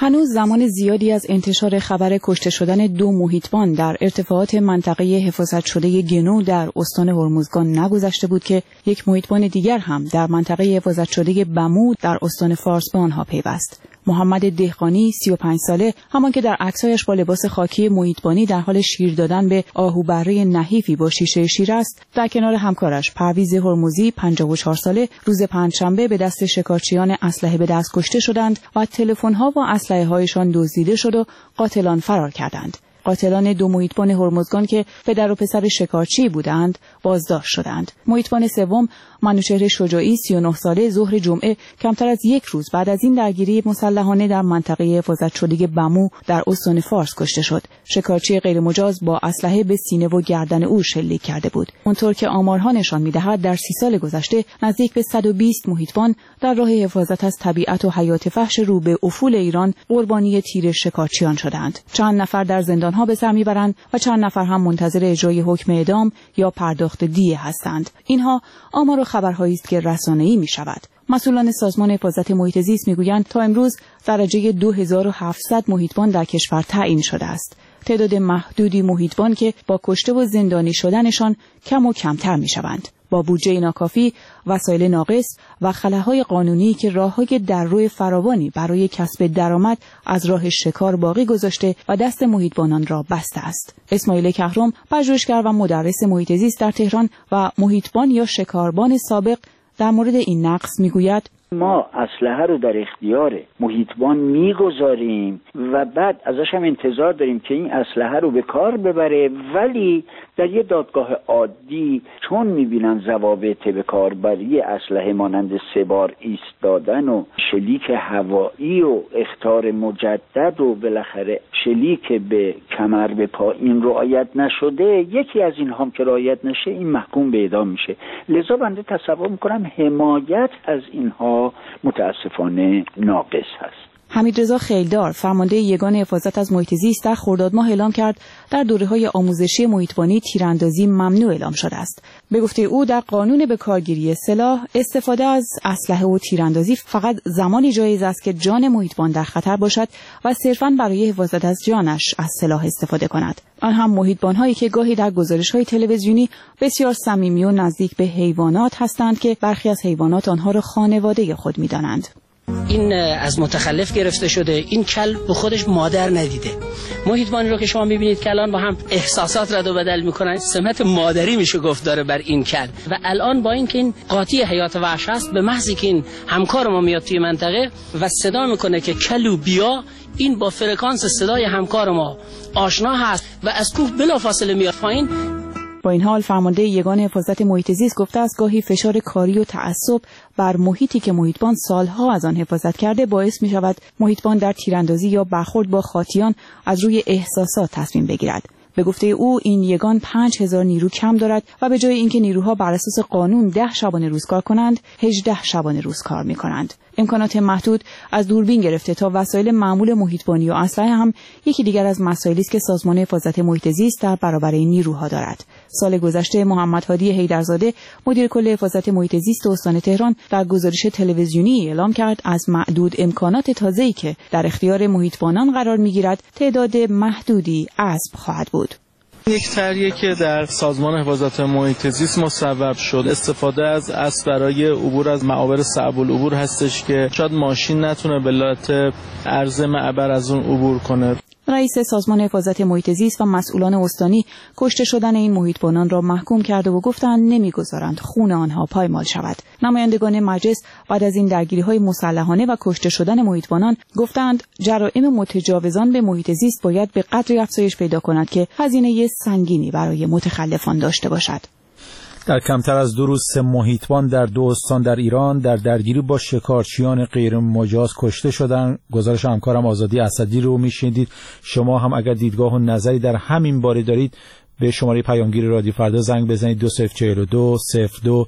هنوز زمان زیادی از انتشار خبر کشته شدن 2 محیطبان در ارتفاعات منطقه حفاظت شده گنو در استان هرمزگان نگذشته بود که یک محیطبان دیگر هم در منطقه حفاظت شده بمو در استان فارس به آنها پیوست. محمد دهقانی 35 ساله، همان که در عکسایش با لباس خاکی محیطبانی در حال شیر دادن به آهوبره نحیفی با شیشه شیر است، در کنار همکارش پرویز هرمزی 54 ساله روز پنجشنبه به دست شکارچیان اسلحه به دست کشته شدند و تلفن‌ها و اسلحه‌هایشان دزدیده شد و قاتلان فرار کردند. قاتلان 2 محیطبان هرمزگان که پدر و پسر شکارچی بودند بازداشت شدند. محیطبان سوم منوچهر شجاعی 39 ساله ظهر جمعه کمتر از 1 روز بعد از این درگیری مسلحانه در منطقه حفاظت شده بمو در استان فارس کشته شد. شکارچی غیرمجاز با اسلحه به سینه و گردن او شلیک کرده بود. اونطور که آمارها نشان می‌دهد در 30 سال گذشته نزدیک به 120 محیطبان در راه حفاظت از طبیعت و حیات وحش رو به افول ایران قربانی تیر شکارچیان شدند. چند نفر در زندان‌ها به سر می‌برند و چند نفر هم منتظر اجرای حکم اعدام یا پرداخت دیه هستند. اینها آمار و خبرهایی است که رسانه‌ای می‌شود. مسئولان سازمان حفاظت محیط زیست می‌گویند تا امروز درجه 2700 محیطبان در کشور تعیین شده است. تعداد محدودی محیطبان که با کشته و زندانی شدنشان کم و کمتر می‌شوند. با بودجه ناکافی، وسایل ناقص و خلاهای قانونی که راه‌های دررو فراوانی برای کسب درآمد از راه شکار باقی گذاشته و دست محیطبانان را بسته است. اسماعیل کهرم، پژوهشگر و مدرس محیط زیست در تهران و محیطبان یا شکاربان سابق، در مورد این نقص میگوید: ما اسلحه رو در اختیار محیطبان میگذاریم و بعد ازش هم انتظار داریم که این اسلحه رو به کار ببره، ولی در یه دادگاه عادی چون میبینن ضوابط به کاربری اسلحه مانند 3 بار ایستادن و شلیک هوایی و اخطار مجدد و بالاخره شلیک به کمر به پا این رعایت نشده، یکی از اینها هم که رعایت نشه این محکوم به اعدام میشه. لذا بنده تصور میکنم حمایت از اینها متاسفانه ناقص هست. حمیدرضا خیلدار، فرمانده یگان حفاظت از محیط زیست، در خرداد ماه اعلام کرد در دوره‌های آموزشی محیطبانی تیراندازی ممنوع اعلام شده است. به گفته او در قانون به کارگیری سلاح استفاده از اسلحه و تیراندازی فقط زمانی جایز است که جان محیطبان در خطر باشد و صرفاً برای حفاظت از جانش از سلاح استفاده کند. آن هم محیطبان‌هایی که گاهی در گزارش‌های تلویزیونی بسیار صمیمی و نزدیک به حیوانات هستند که برخی از حیوانات آنها را خانواده خود می‌دانند. این از متخلف گرفته شده، این کل به خودش مادر ندیده. محیطبانی رو که شما میبینید که الان با هم احساسات رد و بدل میکنن، سمت مادری میشه گفت داره بر این کل. و الان با اینکه این قاطی حیات وحش هست، به محضی که این همکار ما میاد توی منطقه و صدا میکنه که کلو بیا، این با فرکانس صدای همکار ما آشنا هست و از کوه بلافاصله میاد پایین. با این حال فرمانده یگان حفاظت محیط زیست گفته است گاهی فشار کاری و تعصب بر محیطی که محیطبان سالها از آن حفاظت کرده باعث می شود محیطبان در تیراندازی یا برخورد با خاطیان از روی احساسات تصمیم بگیرد. به گفته او این یگان 5000 نیرو کم دارد و به جای اینکه نیروها بر اساس قانون 10 شبانه روز کار کنند 18 شبانه روز کار می کنند. امکانات محدود از دوربین گرفته تا وسایل معمول محیطبانی و اسلحه هم یکی دیگر از مسائلی است که سازمان حفاظت محیط زیست در برابر این نیروها دارد. سال گذشته محمد هادی حیدرزاده مدیر کل حفاظت محیط زیست استان تهران در گزارش تلویزیونی اعلام کرد از معدود امکانات تازه‌ای که در اختیار محیطبانان قرار می‌گیرد تعداد محدودی اسب خواهد بود. یک طرحی که در سازمان حفاظت محیط زیست مصوب شد استفاده از اسب برای عبور از معابر صعب العبور هستش که شاید ماشین نتونه به علت عرض معبر از اون عبور کنه. رئیس سازمان حفاظت محیط زیست و مسئولان استانی کشته شدن این محیطبانان را محکوم کرده و گفتند نمیگذارند خون آنها پایمال شود. نمایندگان مجلس بعد از این درگیری‌های مسلحانه و کشته شدن محیطبانان گفتند جرائم متجاوزان به محیط زیست باید به قدری افزایش پیدا کند که هزینه سنگینی برای متخلفان داشته باشد. در کمتر از 2 روز 3 محیطبان در 2 استان در ایران در درگیری با شکارچیان غیر مجاز کشته شدند. گزارش همکارم آزادی اسدی رو میشنیدید. شما هم اگر دیدگاه و نظری در همین باره دارید به شماره پیامگیر رادیو فردا زنگ بزنید 2042 02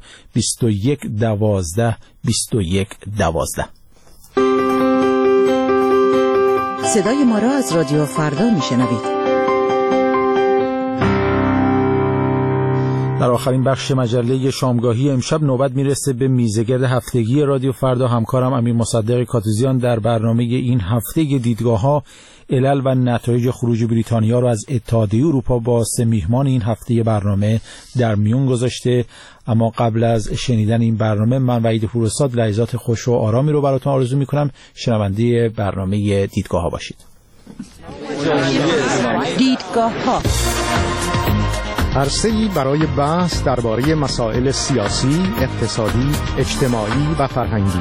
21 12 21 12. صدای ما را از رادیو فردا میشنوید. در آخرین بخش مجله شامگاهی امشب نوبت میرسه به میزگرد هفتگی رادیو فردا. همکارم امیر مصدق کاتوزیان در برنامه این هفته دیدگاه‌ها، علل و نتایج خروج بریتانیا را از اتحادیه اروپا با سه میهمان این هفته برنامه در میون گذاشته. اما قبل از شنیدن این برنامه من وحید پوراستاد لحظات خوش و آرامی رو براتون آرزو میکنم. شنونده برنامه دیدگاه‌ها باشید. دیدگاه‌ها عرصه‌ای برای بحث درباره مسائل سیاسی، اقتصادی، اجتماعی و فرهنگی.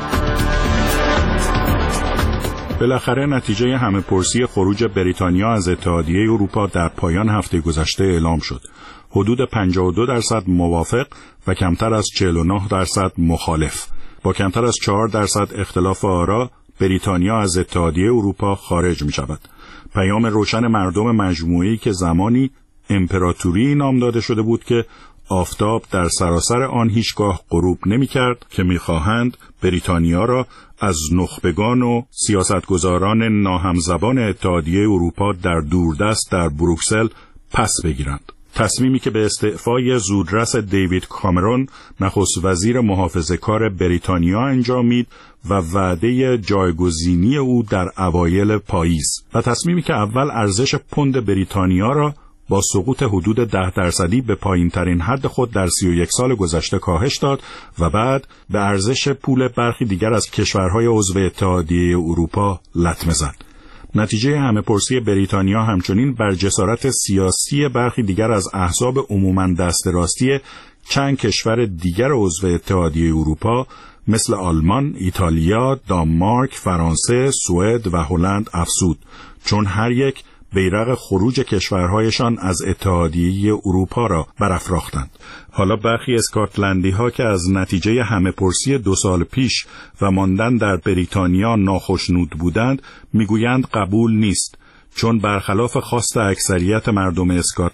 بالاخره نتیجه همه‌پرسی خروج بریتانیا از اتحادیه اروپا در پایان هفته گذشته اعلام شد. حدود 52% موافق و کمتر از 49% مخالف. با کمتر از 4% اختلاف آرا، بریتانیا از اتحادیه اروپا خارج می شود. پیام روشن مردم مجموعه‌ای که زمانی امپراتوری نام داده شده بود که آفتاب در سراسر آن هیچگاه غروب نمی کرد که می خواهند بریتانیا را از نخبگان و سیاستگزاران ناهمزبان اتحادیه اروپا در دوردست در بروکسل پس بگیرند. تصمیمی که به استعفای زودرس دیوید کامرون نخست وزیر محافظه‌کار بریتانیا انجامید و وعده جایگزینی او در اوایل پاییز و تصمیمی که اول ارزش پوند بریتانیا را با سقوط حدود 10% به پایین‌ترین حد خود در 31 سال گذشته کاهش داد و بعد به ارزش پول برخی دیگر از کشورهای عضو اتحادیه اروپا لطمه زد. نتیجه همه‌پرسی بریتانیا همچنین بر جسارت سیاسی برخی دیگر از احزاب عموماً دست راستی چند کشور دیگر عضو اتحادیه اروپا مثل آلمان، ایتالیا، دانمارک، فرانسه، سوئد و هلند افزود، چون هر یک بیرق خروج کشورهایشان از اتحادیه اروپا را برافراختند. حالا برخی اسکاتلندی ها که از نتیجه همه‌پرسی 2 سال پیش و ماندن در بریتانیا ناخشنود بودند میگویند قبول نیست، چون برخلاف خواست اکثریت مردم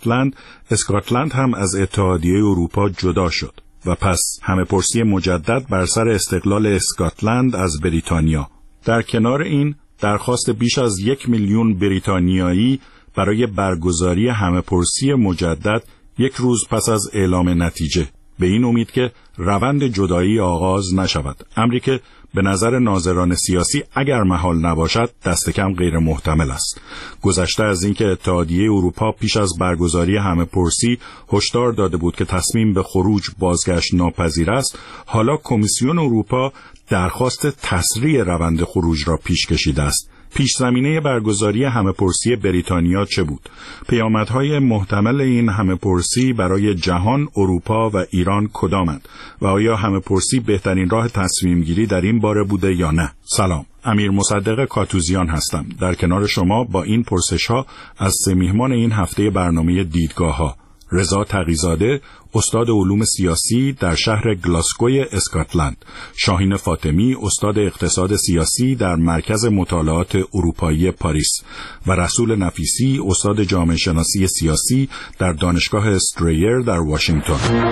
اسکاتلند هم از اتحادیه اروپا جدا شد و پس همه‌پرسی مجدد بر سر استقلال اسکاتلند از بریتانیا. در کنار این درخواست بیش از 1 میلیون بریتانیایی برای برگزاری همه‌پرسی مجدد 1 روز پس از اعلام نتیجه، به این امید که روند جدایی آغاز نشود، امری که به نظر ناظران سیاسی اگر محال نباشد دست کم غیر محتمل است. گذشته از اینکه اتحادیه اروپا پیش از برگزاری همه‌پرسی هشدار داده بود که تصمیم به خروج بازگشت ناپذیر است، حالا کمیسیون اروپا درخواست تسریع روند خروج را پیش کشیده است. پیش زمینه برگزاری همه‌پرسی بریتانیا چه بود؟ پیامدهای محتمل این همه‌پرسی برای جهان، اروپا و ایران کدامند؟ و آیا همه‌پرسی بهترین راه تصمیم گیری در این باره بوده یا نه؟ سلام، امیر مصدق کاتوزیان هستم. در کنار شما با این پرسش‌ها از سه میهمان این هفته برنامه دیدگاه‌ها: رضا تقی‌زاده، استاد علوم سیاسی در شهر گلاسگوی اسکاتلند، شاهین فاطمی، استاد اقتصاد سیاسی در مرکز مطالعات اروپایی پاریس و رسول نفیسی، استاد جامعه شناسی سیاسی در دانشگاه استریر در واشنگتن.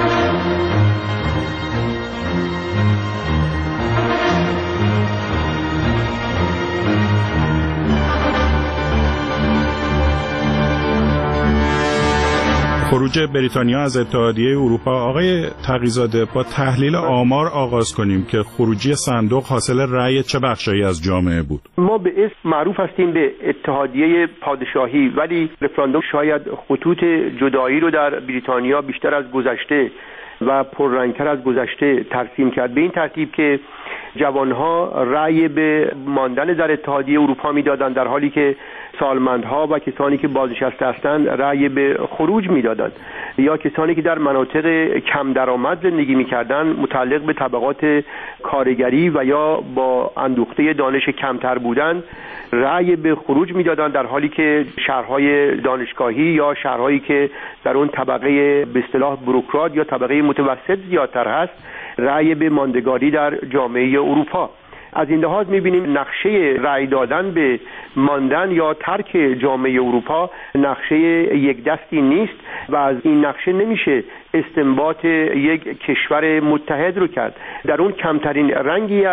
خروج بریتانیا از اتحادیه اروپا. آقای تقی‌زاده، با تحلیل آمار آغاز کنیم که خروجی صندوق حاصل رأی چه بخشایی از جامعه بود؟ ما به اسم معروف هستیم به اتحادیه پادشاهی، ولی رفراندوم شاید خطوط جدایی رو در بریتانیا بیشتر از گذشته و پررنگتر از گذشته ترسیم کرد، به این ترتیب که جوانها رأی به ماندن در اتحادیه اروپا میدادند، در حالی که سالمندها و کسانی که بازنشسته هستند رأی به خروج میدادند، یا کسانی که در مناطق کم درآمد زندگی میکردند متعلق به طبقات کارگری و یا با اندوخته دانش کمتر بودند رأی به خروج میدادند، در حالی که شهرهای دانشگاهی یا شهرهایی که در اون طبقه به اصطلاح بوروکرات یا طبقه متوسط زیادتر هست رأی به ماندگاری در جامعه اروپا. از این لحاظ می‌بینیم نقشه رأی دادن به ماندن یا ترک جامعه اروپا نقشه یک دستی نیست و از این نقشه نمیشه استنباط یک کشور متحد رو کرد. در اون کمترین رنگی از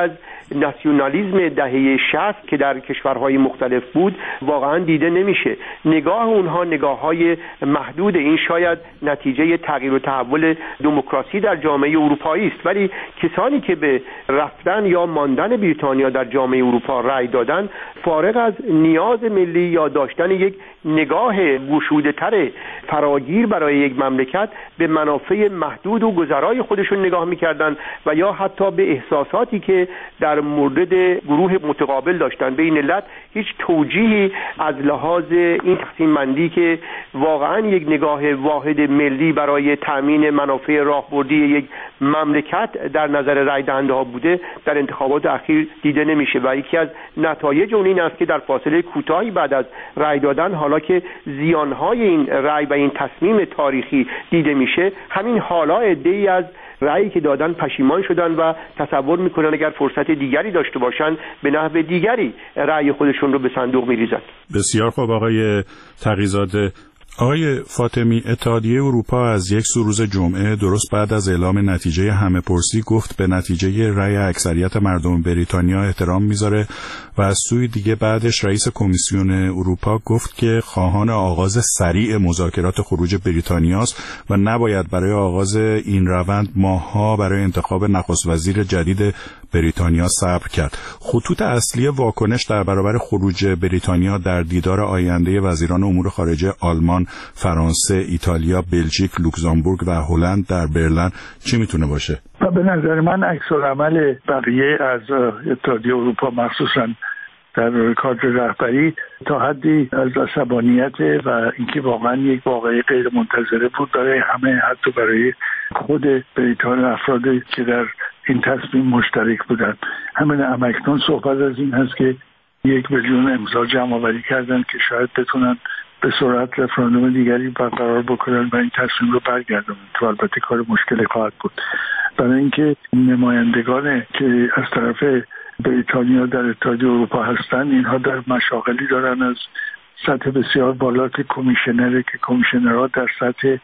ناسیونالیسم دهه 60 که در کشورهای مختلف بود واقعا دیده نمیشه. نگاه اونها نگاه‌های محدود. این شاید نتیجه تغییر و تحول دموکراسی در جامعه اروپایی است، ولی کسانی که به رفتن یا ماندن بریتانیا در جامعه اروپا رأی دادن، فارغ از نیاز ملی یا داشتن یک نگاه گشوده‌تر فراگیر برای یک مملکت، به منافع محدود و گذرای خودشون نگاه می‌کردند و یا حتی به احساساتی که در مورد گروه متقابل داشتن. به این علت هیچ توجیهی از لحاظ این تقسیم بندی که واقعا یک نگاه واحد ملی برای تامین منافع راهبردی یک مملکت در نظر رای دهنده ها بوده در انتخابات اخیر دیده نمیشه و یکی از نتایج اون این است که در فاصله کوتاهی بعد از رای دادن، حالا که زیانهای این رای و این تصمیم تاریخی دیده میشه، همین حالا عده‌ای از رأیی که دادن پشیمان شدن و تصور میکنن اگر فرصت دیگری داشته باشن به نحو دیگری رأی خودشون رو به صندوق میریزن. بسیار خوب آقای تقی‌زاده. آقای فاطمی، اتحادیه اروپا از یک روز جمعه درست بعد از اعلام نتیجه همه‌پرسی گفت به نتیجه رأی اکثریت مردم بریتانیا احترام میذاره و از سوی دیگه بعدش رئیس کمیسیون اروپا گفت که خواهان آغاز سریع مذاکرات خروج بریتانیاست و نباید برای آغاز این روند ماه‌ها برای انتخاب نخست وزیر جدید بریتانیا صبر کرد. خطوط اصلی واکنش در برابر خروج بریتانیا در دیدار آینده وزیران امور خارجه آلمان، فرانسه، ایتالیا، بلژیک، لوکزامبورگ و هلند در برلین چی میتونه باشه؟ و به نظر من عکس‌العمل بقیه از اتحادیه اروپا مخصوصاً در کادر رهبری تا حدی از عصبانیت و اینکه واقعا یک واقعه غیر منتظره بود برای همه، حتی برای خود بریتانیا، افرادی که در این تصمیم مشترک بودند. همین همکنون صحبت از این هست که 1 میلیون امضا جمع آوری کردن که شاید بتونن به سرعت رفراندوم دیگری برقرار بکنن و این تصمیم رو برگردونن. تو البته کار مشکلی خواهد بود، برای اینکه نمایندگان که از طرف بریتانیا در اتحادیه اروپا هستن، اینها در مشاغلی دارن از سطح بسیار بالا که کمیشنره، که کمیشنرها در سطح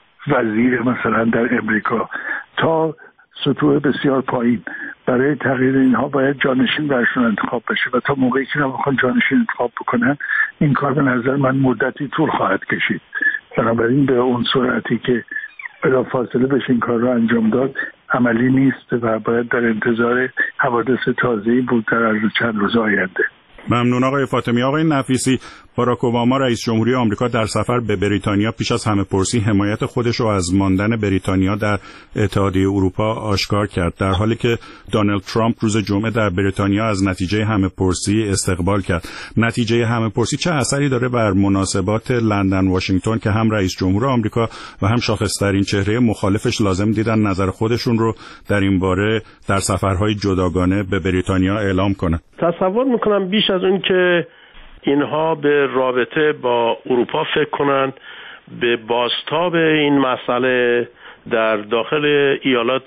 وزیر مثلا در امریکا تا سطوح بسیار پایین. برای تغییر اینها باید جانشین برشون انتخاب بشه و تا موقعی که نمیخوان جانشین انتخاب بکنن این کار به نظر من مدتی طول خواهد کشید. بنابراین به اون سرعتی که بلافاصله بشه این کار رو انجام داد عملی نیست و باید در انتظار حوادث تازه‌ای بود در عرض چند روز آینده. ممنون آقای فاطمی. آقای نفیسی، باراک اوباما رئیس جمهوری آمریکا در سفر به بریتانیا پیش از همه‌پرسی حمایت خودش رو از ماندن بریتانیا در اتحادیه اروپا آشکار کرد، در حالی که دونالد ترامپ روز جمعه در بریتانیا از نتیجه همه‌پرسی استقبال کرد. نتیجه همه‌پرسی چه اثری داره بر مناسبات لندن واشنگتن که هم رئیس جمهور آمریکا و هم شاخص‌ترین چهره مخالفش لازم دیدن نظر خودشون رو در این باره در سفرهای جداگانه به بریتانیا اعلام کنن؟ تصور میکنم بیش از اون که اینها به رابطه با اروپا فکر کنند، به بازتاب این مسئله در داخل ایالات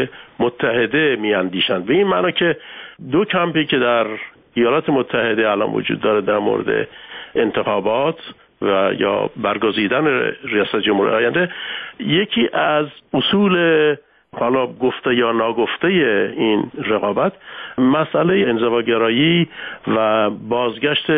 متحده میاندیشند. به این معنی که 2 کمپی که در ایالات متحده الان وجود داره در مورد انتخابات و یا برگزیدن ریاست جمهوری آینده، یکی از اصول حالا گفته یا ناگفته این رقابت مسئله انزواگرایی و بازگشت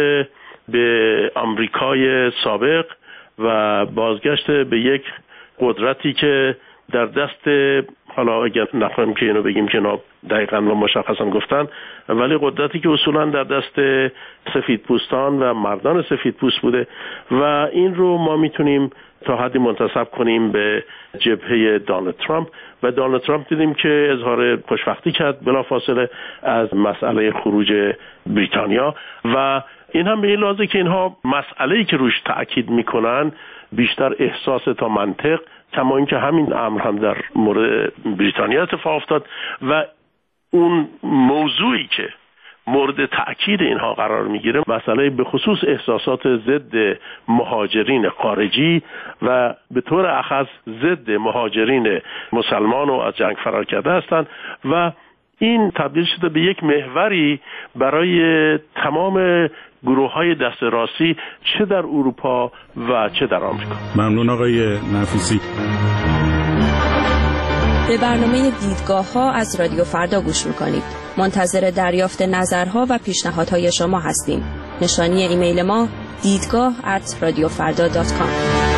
به آمریکای سابق و بازگشت به یک قدرتی که در دست، حالا اگر نخواهیم که اینو بگیم که دقیقاً و مشخصاً گفتن، ولی قدرتی که اصولاً در دست سفیدپوستان و مردان سفیدپوست بوده و این رو ما میتونیم تا حدی منتسب کنیم به جبهه دونالد ترامپ و دونالد ترامپ دیدیم که اظهار خوشبختی کرد بلافاصله از مسئله خروج بریتانیا و این هم به این لحاظه که اینها مسئله‌ای که روش تأکید میکنن بیشتر احساس تا منطق، کما اینکه همین امر هم در مورد بریتانیا اتفاق افتاد و اون موضوعی که مورد تأکید اینها قرار میگیره مسئله به خصوص احساسات ضد مهاجرین خارجی و به طور اخص ضد مهاجرین مسلمان و از جنگ فرار کرده هستند و این تبدیل شده به یک محوری برای تمام گروه‌های دست راستی چه در اروپا و چه در آمریکا. ممنون آقای نفیسی. به برنامه دیدگاه‌ها از رادیو فردا گوش می‌کنید. منتظر دریافت نظرها و پیشنهادهای شما هستیم. نشانی ایمیل ما دیدگاه@radiofarda.com.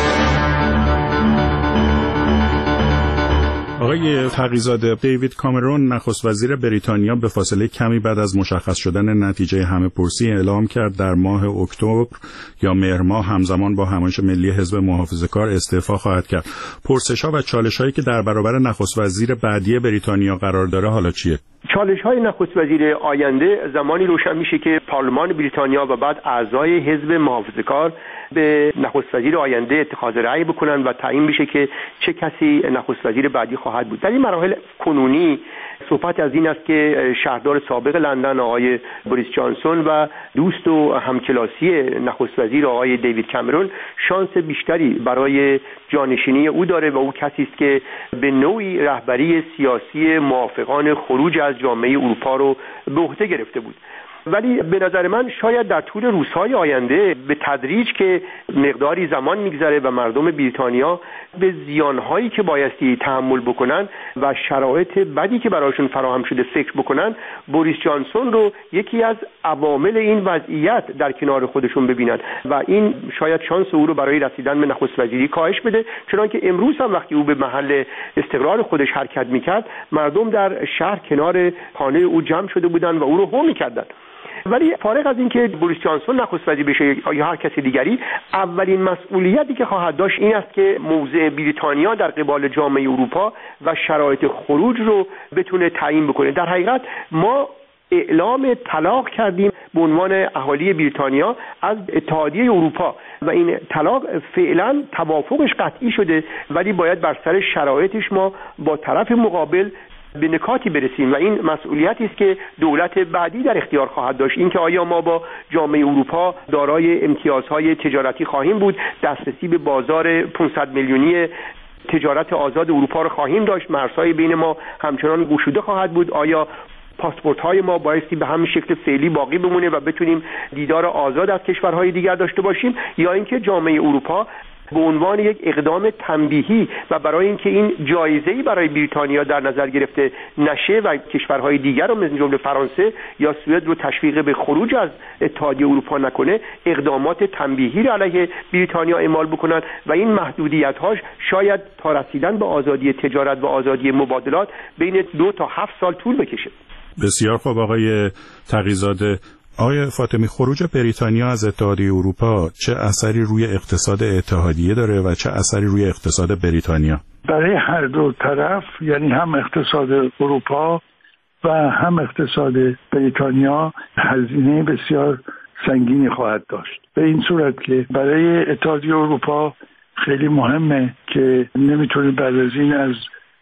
آقای تقی‌زاده، دیوید کامرون نخست وزیر بریتانیا به فاصله کمی بعد از مشخص شدن نتیجه همه‌پرسی اعلام کرد در ماه اکتبر یا مهر ماه همزمان با همایش ملی حزب محافظه‌کار استعفا خواهد کرد. پرسش‌ها و چالش‌هایی که در برابر نخست وزیر بعدی بریتانیا قرار داره حالا چیه؟ چالش‌های نخست وزیر آینده زمانی روشن میشه که پارلمان بریتانیا و بعد اعضای حزب محافظه‌کار به نخست وزیر آینده اتخاذ رأی بکنن و تعیین بشه که چه کسی نخست وزیر بعدی خواهد بود. در این مراحل کنونی صحبت از این است که شهردار سابق لندن آقای بوریس جانسون و دوست و همکلاسی نخست وزیر آقای دیوید کامرون شانس بیشتری برای جانشینی او داره و او کسی است که به نوعی رهبری سیاسی موافقان خروج از جامعه اروپا رو به عهده گرفته بود. ولی به نظر من شاید در طول روزهای آینده به تدریج که مقداری زمان میگذره و مردم بریتانیا به زیانهایی که بایستی تحمل بکنن و شرایط بدی که برایشون فراهم شده فکر بکنن، بوریس جانسون رو یکی از عوامل این وضعیت در کنار خودشون ببینن و این شاید شانس او رو برای رسیدن به نخست وزیری کاهش بده، چنانکه امروز هم وقتی او به محل استقرار خودش حرکت میکرد مردم در شهر کنار خانه او جمع شده بودن و او رو هو میکردن. ولی فارغ از این که بوریس جانسون نخست وزیر بشه یا هر کسی دیگری، اولین مسئولیتی که خواهد داشت این است که موضع بریتانیا در قبال جامعه اروپا و شرایط خروج رو بتونه تعیین بکنه. در حقیقت ما اعلام طلاق کردیم به عنوان اهالی بریتانیا از اتحادیه اروپا و این طلاق فعلا توافقش قطعی شده، ولی باید بر سر شرایطش ما با طرف مقابل به نکاتی برسیم و این مسئولیتی است که دولت بعدی در اختیار خواهد داشت. اینکه آیا ما با جامعه اروپا دارای امتیازهای تجارتی خواهیم بود، دسترسی به بازار 500 میلیونی تجارت آزاد اروپا رو خواهیم داشت، مرزهای بین ما همچنان گشوده خواهد بود، آیا پاسپورت های ما بایستی به همین شکل فعلی باقی بمونه و بتونیم دیدار آزاد از کشورهای دیگر داشته باشیم، یا اینکه جامعه اروپا به عنوان یک اقدام تنبیهی و برای اینکه این جایزه‌ای برای بریتانیا در نظر گرفته نشه و کشورهای دیگر رو مثل جمله فرانسه یا سوئد رو تشویق به خروج از اتحادیه اروپا نکنه، اقدامات تنبیهی رو علیه بریتانیا اعمال بکنن و این محدودیت‌هاش شاید تا رسیدن به آزادی تجارت و آزادی مبادلات بین 2 تا 7 سال طول بکشه. بسیار خوب آقای تقی‌زاده. آقای فاطمی، خروج بریتانیا از اتحادیه اروپا چه اثری روی اقتصاد اتحادیه داره و چه اثری روی اقتصاد بریتانیا؟ برای هر دو طرف، یعنی هم اقتصاد اروپا و هم اقتصاد بریتانیا، هزینه بسیار سنگینی خواهد داشت. به این صورت که برای اتحادیه اروپا خیلی مهمه که نمیتونه بعد از این از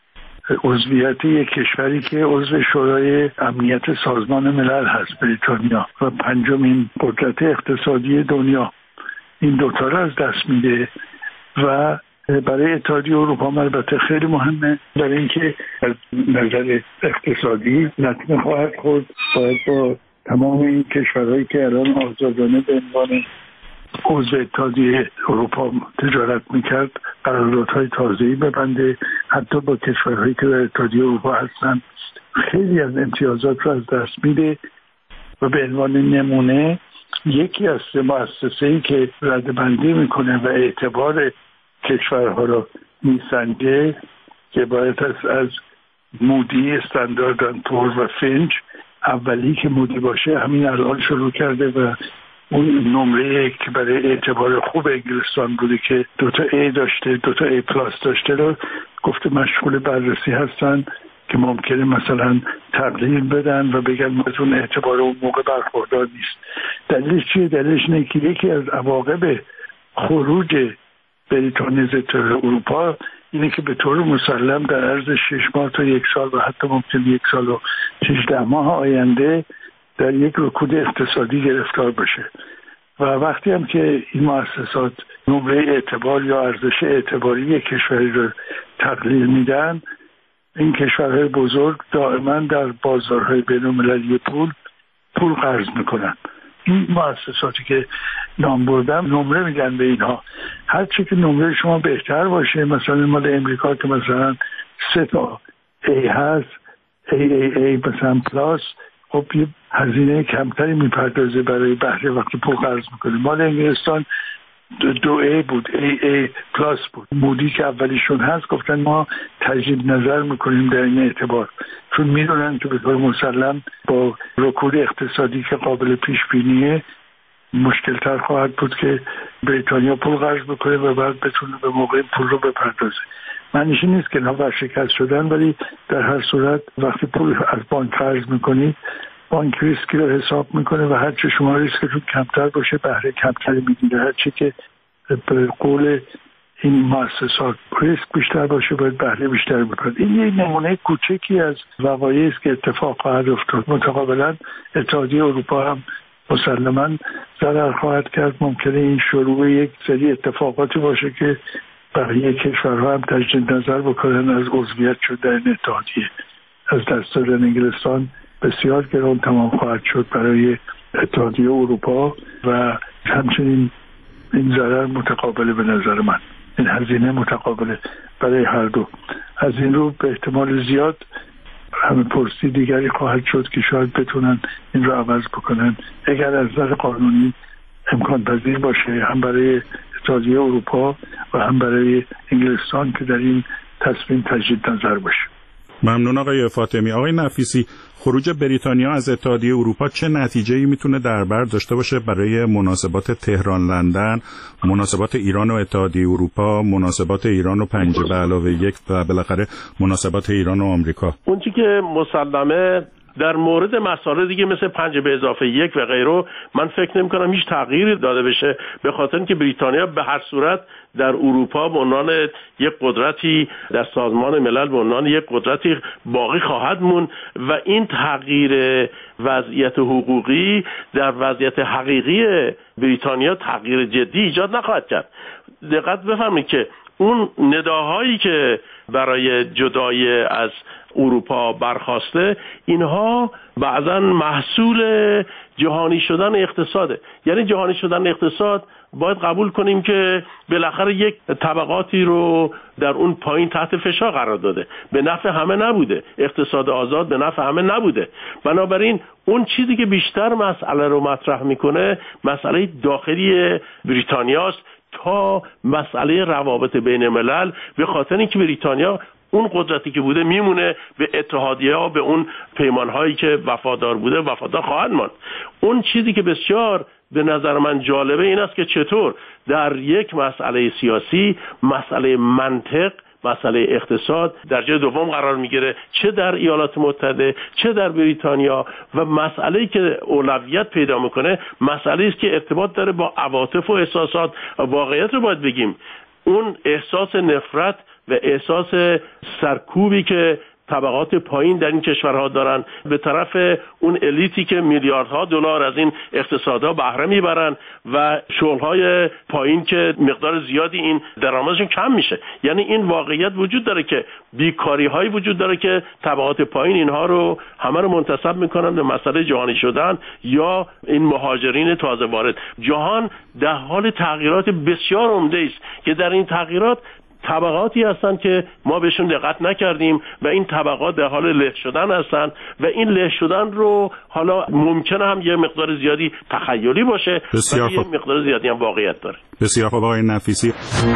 عضویت یک کشوری که عضو شورای امنیت سازمان ملل هست، بریتانیا، و 5مین قدرت اقتصادی دنیا، این دوتا را از دست میده و برای اتحادیه اروپا البته خیلی مهمه برای اینکه از نظر اقتصادی لطمه خواهد خورد. باید با تمام این کشورهایی که الان آزادانه به عنوان عضو اتحادیه اروپا تجارت میکرد قراردادهای تازه‌ای ببنده، حتی با کشورهایی که در اتحادیه اروپا هستن خیلی از امتیازات رو از دست میده و به عنوان نمونه یکی از مؤسسه‌ای که ردبندی میکنه و اعتبار کشورها رو میسنجه که باید از مودی، استاندارد اند پور و فینچ، اولی که مودی باشه همین الان شروع کرده و اون نمره که برای اعتبار خوب انگلستان بوده که 2 A داشته، 2 A+ داشته، رو گفته مشغول بررسی هستن که ممکنه مثلا تقلیل بدن و بگن ما اون اعتبار اون موقع برخوردار نیست. دلیلش چیه؟ دلیلش اینه که یکی از عواقب خروج بریتانیا از اتحادیه اروپا اینه که به طور مسلم در عرض 6 ماه تا 1 سال و حتی ممکن 1 سال و 18 ماه آینده در یک رکود اقتصادی گرفتار بشه و وقتی هم که این مؤسسات نمره اعتبار یا ارزش اعتباری یک کشوری رو تقلیل میدن، این کشورهای بزرگ دائما در بازارهای بین‌المللی پول قرض میکنن. این مؤسساتی که نام بردم نمره میدن به اینها، هرچی که نمره شما بهتر باشه، مثلا مال امریکا که مثلا 3 تا A هست AAA مثلا پلاس، خب یه هزینه کمتری میپردازه برای بهره وقتی پول قرض میکنه. مال انگلستان 2A بود، AA پلاس بود. مودی که اولیشون هست گفتن ما تجدید نظر میکنیم در این اعتبار، چون میدونن که به طور مسلم با رکود اقتصادی که قابل پیش بینیه مشکل تر خواهد بود که بریتانیا پول قرض بکنه و بعد بتونه به موقع پول رو بپردازه. معنیش نیست که اینا ورشکست شدن، ولی در هر صورت وقتی پول از بانک قرض میکنید، بانک ریسکی رو حساب میکنه و هرچه شما ریسکتون کمتر باشه بهره کمتری میگیره. هرچی که به قول این مؤسسات ریسک بیشتر باشه باید بهره بیشتر بکنه. این یه نمونه کوچکی از وقایعی است که اتفاق خواهد افتاد. متقابلا اتحادیه اروپا هم مسلماً ضرر خواهد کرد. ممکنه این شروع یک سری اتفاقاتی باشه که بقیه کشورها هم تجدید نظر بکنن از عضویت شدن این اتحادیه. از دست دادن انگلستان بسیار گران تمام خواهد شد برای اتحادیه اروپا و همچنین این ضرر متقابله. به نظر من این هزینه متقابله برای هر دو. از این رو به احتمال زیاد همه پرسی دیگری خواهد شد که شاید بتونن این رو عوض بکنن اگر از نظر قانونی امکان پذیر باشه، هم برای اتحادیه اروپا و هم برای انگلستان که در این تصمیم تجدید نظر باشه. ممنون آقای فاطمی. آقای نفیسی، خروج بریتانیا از اتحادیه اروپا چه نتیجه‌ای میتونه در بر داشته باشه برای مناسبات تهران لندن، مناسبات ایران و اتحادیه اروپا، مناسبات ایران و 5+1 و بالاخره مناسبات ایران و آمریکا؟ اون چیزی که مسلمه در مورد مسائل دیگه مثل 5+1 و غیره من فکر نمی کنم هیچ تغییری داده بشه، به خاطر اینکه بریتانیا به هر صورت در اروپا به عنوان یک قدرتی در سازمان ملل به عنوان یک قدرتی باقی خواهد موند و این تغییر وضعیت حقوقی در وضعیت حقیقی بریتانیا تغییر جدی ایجاد نخواهد کرد. دقت بفرمایید که اون نداهایی که برای جدایی از اروپا برخاسته، اینها بعضا محصول جهانی شدن اقتصاده. یعنی جهانی شدن اقتصاد باید قبول کنیم که بالاخره یک طبقاتی رو در اون پایین تحت فشار قرار داده، به نفع همه نبوده. اقتصاد آزاد به نفع همه نبوده. بنابراین اون چیزی که بیشتر مسئله رو مطرح میکنه مسئله داخلی بریتانیاست تا مسئله روابط بین الملل، به خاطر اینکه بریتانیا اون قدرتی که بوده میمونه، به اتحادیه ها، به اون پیمان هایی که وفادار بوده وفادار خواهد ماند. اون چیزی که بسیار به نظر من جالبه این است که چطور در یک مسئله سیاسی، مسئله منطق، مسئله اقتصاد در جای دوم قرار میگیره، چه در ایالات متحده چه در بریتانیا، و مسئله‌ای که اولویت پیدا میکنه مسئله است که ارتباط داره با عواطف و احساسات. واقعیت رو باید بگیم، اون احساس نفرت و احساس سرکوبی که طبقات پایین در این کشورها دارن به طرف اون الیتی که میلیاردها دلار از این اقتصادها بهره میبرن و شغلهای پایین که مقدار زیادی این درآمدشون کم میشه. یعنی این واقعیت وجود داره که بیکاری هایی وجود داره که طبقات پایین اینها رو همه رو منتسب میکنن به مسئله جهانی شدن یا این مهاجرین تازه وارد. جهان در حال تغییرات بسیار عمده است که در این تغییرات طبقاتی هستن که ما بهشون دقت نکردیم و این طبقات در حال له شدن هستن و این له شدن رو حالا ممکنه هم یه مقدار زیادی تخیلی باشه و یه مقدار زیادی هم واقعیت داره. بسیار خوب آقای نفیسی.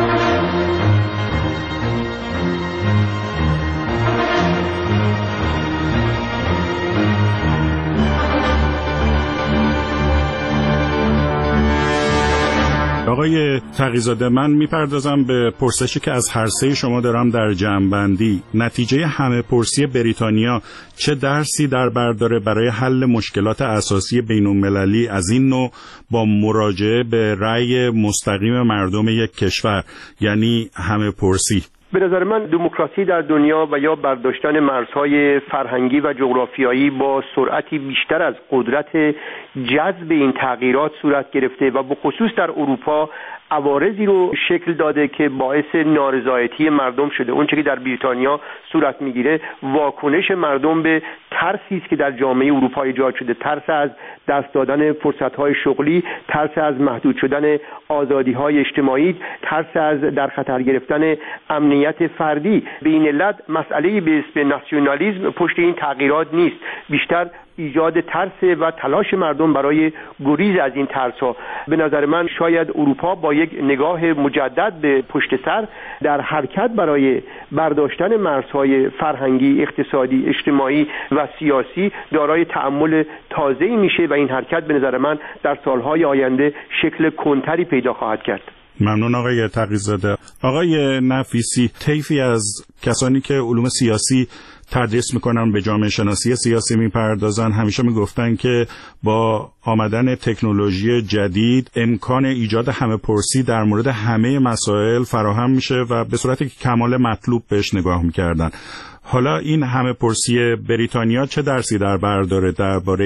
آقای تقی‌زاده، من میپردازم به پرسشی که از هر سه شما دارم در جمع‌بندی. نتیجه همه پرسی بریتانیا چه درسی در بر داره برای حل مشکلات اساسی بین‌المللی از این نوع با مراجعه به رأی مستقیم مردم یک کشور، یعنی همه پرسی؟ به نظر من دموکراسی در دنیا و یا برداشتن مرزهای فرهنگی و جغرافیایی با سرعتی بیشتر از قدرت جذب این تغییرات صورت گرفته و به خصوص در اروپا عوارضی رو شکل داده که باعث نارضایتی مردم شده. اون چیزی که در بریتانیا صورت میگیره واکنش مردم به ترسی است که در جامعه اروپا ایجاد شده، ترس از دست دادن فرصت‌های شغلی، ترس از محدود شدن آزادی‌های اجتماعی، ترس از در خطر گرفتن امنیت فردی. به این علت مسئله به اسم ناسیونالیسم پشت این تغییرات نیست، بیشتر ایجاد ترس و تلاش مردم برای گریز از این ترس‌ها. به نظر من شاید اروپا با یک نگاه مجدد به پشت سر در حرکت برای برداشتن مرزهای فرهنگی، اقتصادی، اجتماعی و سیاسی دارای تأمل تازه‌ای میشه و این حرکت به نظر من در سالهای آینده شکل کنتری پیدا خواهد کرد. ممنون آقای تقی‌زاده. آقای نفیسی، طیفی از کسانی که علوم سیاسی تدریس میکنن، به جامعه شناسی سیاسی میپردازن، همیشه میگفتن که با آمدن تکنولوژی جدید امکان ایجاد همه پرسی در مورد همه مسائل فراهم میشه و به صورتی که کمال مطلوب بهش نگاه میکردن. حالا این همه پرسی بریتانیا چه درسی در بر داره درباره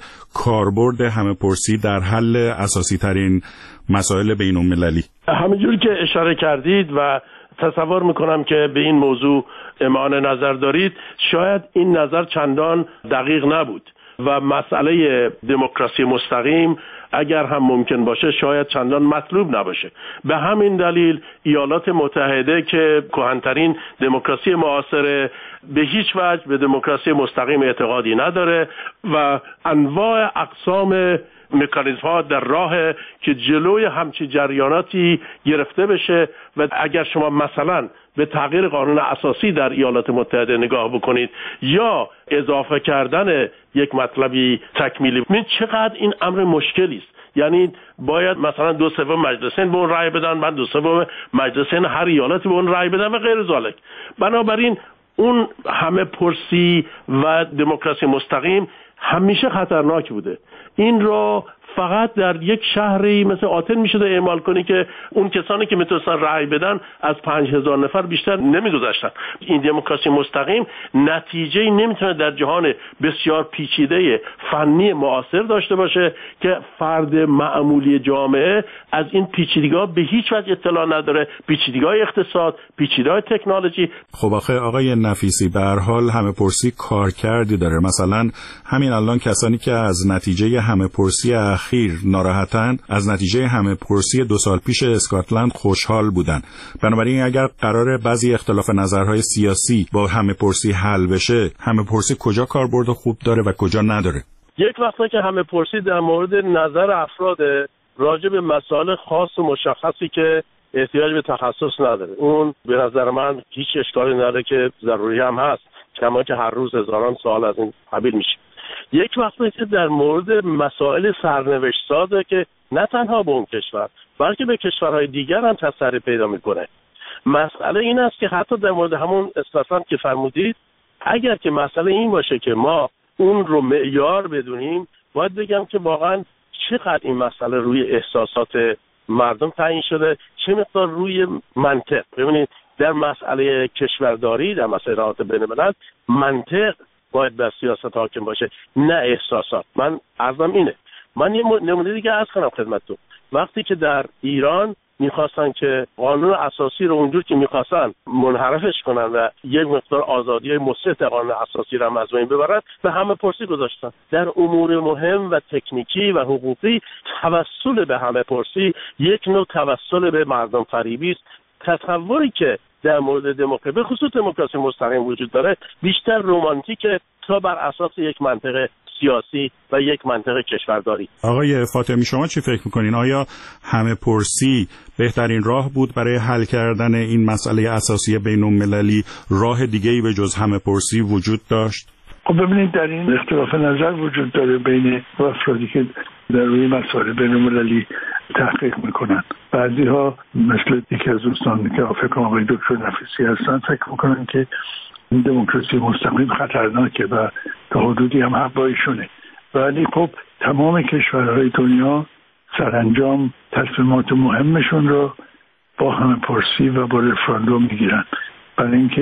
کاربرد همه پرسی در حل اساسی ترین مسائل بین المللی؟ همینجوری که اشاره کردید و تصور میکنم که به این موضوع امعان نظر دارید، شاید این نظر چندان دقیق نبود و مسئله دموکراسی مستقیم اگر هم ممکن باشه شاید چندان مطلوب نباشه. به همین دلیل ایالات متحده که کهن‌ترین دموکراسی معاصر به هیچ وجه به دموکراسی مستقیم اعتقادی نداره و انواع اقسام مکانیزم‌ها در راه که جلوی همچین جریاناتی گرفته بشه و اگر شما مثلا به تغییر قانون اساسی در ایالات متحده نگاه بکنید یا اضافه کردن یک مطلبی تکمیلی، ببینید چقدر این امر مشکلی است. یعنی باید مثلا 2/3 مجلسین به اون رأی بدن، بعد 2/3 مجلسین هر ایالتی به اون رأی بدن و غیر ذالک. بنابراین اون همه پرسی و دموکراسی مستقیم همیشه خطرناک بوده. این رو فقط در یک شهری مثل آتن میشده اعمال کنی که اون کسانی که میتونستن رأی بدن از 5000 نفر بیشتر نمیگذاشتن. این دموکراسی مستقیم نتیجه‌ای نمیتونه در جهان بسیار پیچیده فنی معاصر داشته باشه که فرد معمولی جامعه از این پیچیدگی‌ها به هیچ وجه اطلاع نداره، پیچیدگی‌های اقتصاد، پیچیدگی‌های تکنولوژی. خب آخه آقای نفیسی به هر حال همه پرسی کارکردی داره. مثلا همین الان کسانی که از نتیجه همه پرسی اخیر ناراحتن از نتیجه همه پرسی 2 سال پیش اسکاتلند خوشحال بودن. بنابراین اگر قرار بعضی اختلاف نظرهای سیاسی با همه پرسی حل بشه، همه پرسی کجا کاربرد خوب داره و کجا نداره؟ یک وقتی که همه پرسی در مورد نظر افراد راجع به مسائل خاص و مشخصی که احتیاج به تخصص نداره، اون به نظر من هیچ اشکالی نداره که ضروری هم هست، کما که هر روز هزاران سوال از این قبیل میشه. یک وقتی که در مورد مسائل سرنوشت سازه که نه تنها به اون کشور بلکه به کشورهای دیگر هم تأثیر پیدا میکنه. مسئله این است که حتی در مورد همون استفاده که فرمودید، اگر که مسئله این باشه که ما اون رو معیار بدونیم، باید بگم که واقعا چقدر این مسئله روی احساسات مردم تعیین شده، چه مقدار روی منطق. ببینید در مسئله کشورداری، در مسئله روابط بین الملل، منطق باید بر سیاست حاکم باشه نه احساسات. من عرضم اینه. من یه نمونه دیگه عرض کنم خدمتتون. وقتی که در ایران میخواستن که قانون اساسی رو اونجور که میخواستن منحرفش کنن و یک مقدار آزادی‌های مسطح قانون اساسی رو از بین ببرن، به همه پرسی گذاشتن. در امور مهم و تکنیکی و حقوقی توسل به همه پرسی یک نوع توسل به مردم فریبی است. تصوری که در مورد دموکراسی به خصوص دموکراسی مستقیم وجود داره بیشتر رمانتیکه تا بر اساس یک منطق سیاسی و یک منطق کشورداری. آقای فاطمی شما چی فکر میکنین؟ آیا همه پرسی بهترین راه بود برای حل کردن این مسئله اساسی بین المللی؟ راه دیگه‌ای به جز همه پرسی وجود داشت؟ خب ببینید در این اختلاف نظر وجود داره بین افرادی که در روی مسائل بین المللی تحقیق میکنن. بعضی ها مثل یکی از دوستان که فکر کنم آقای دکتر نفیسی هستن فکر میکنن که دموکراسی مستقیم خطرناکه و تا حدودی هم حق با ایشونه. ولی خب تمام کشورهای دنیا سرانجام تصمیمات مهمشون رو با همه پرسی و با رفراندوم میگیرن، برای اینکه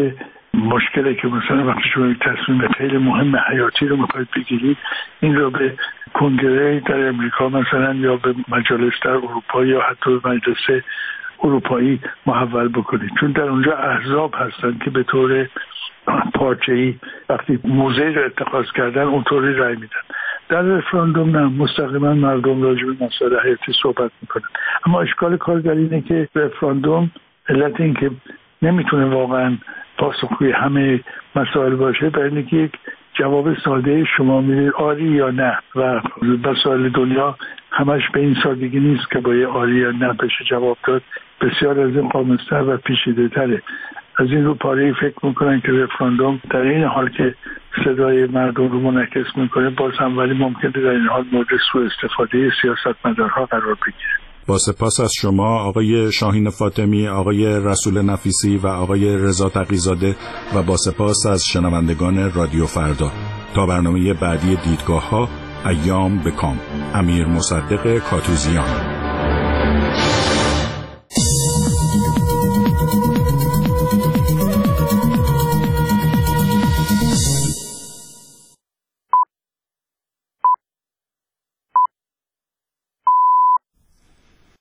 مشکلی که مثلا وقتی شما یک تصمیم خیلی مهم حیاتی رو میخواید بگیرید، این رو به کنگره در امریکا مثلا یا به مجالس در اروپا یا حتی به مجلس اروپایی محول بکنید، چون در اونجا احزاب هستن که به طور پارچه‌ای وقتی موضع رو اتخاذ کردن اونطوری رای میدن. در رفراندوم نه، مستقیما مردم راجع به مسائل حیاتی صحبت میکنن. اما اشکال کار در اینه که رفراندوم علت این که نمیتونه واقعا پاسخگوی همه مسائل باشه، برای اینکه یک جواب ساده شما میدید آری یا نه، و مسائل دنیا همش به این سادگی نیست که با یه آری یا نه بشه جواب داد، بسیار از این قامزتر و پیچیده تره. از این رو پاره فکر میکنن که رفراندوم در این حال که صدای مردم رو منعکس میکنه، باز هم ولی ممکنه در این حال مورد سوء استفاده سیاستمدارها قرار بگیره. با سپاس از شما آقای شاهین فاطمی، آقای رسول نفیسی و آقای رضا تقی‌زاده و با سپاس از شنوندگان رادیو فردا. تا برنامه بعدی دیدگاه‌ها، ایام به کام. امیر مصدق کاتوزیان.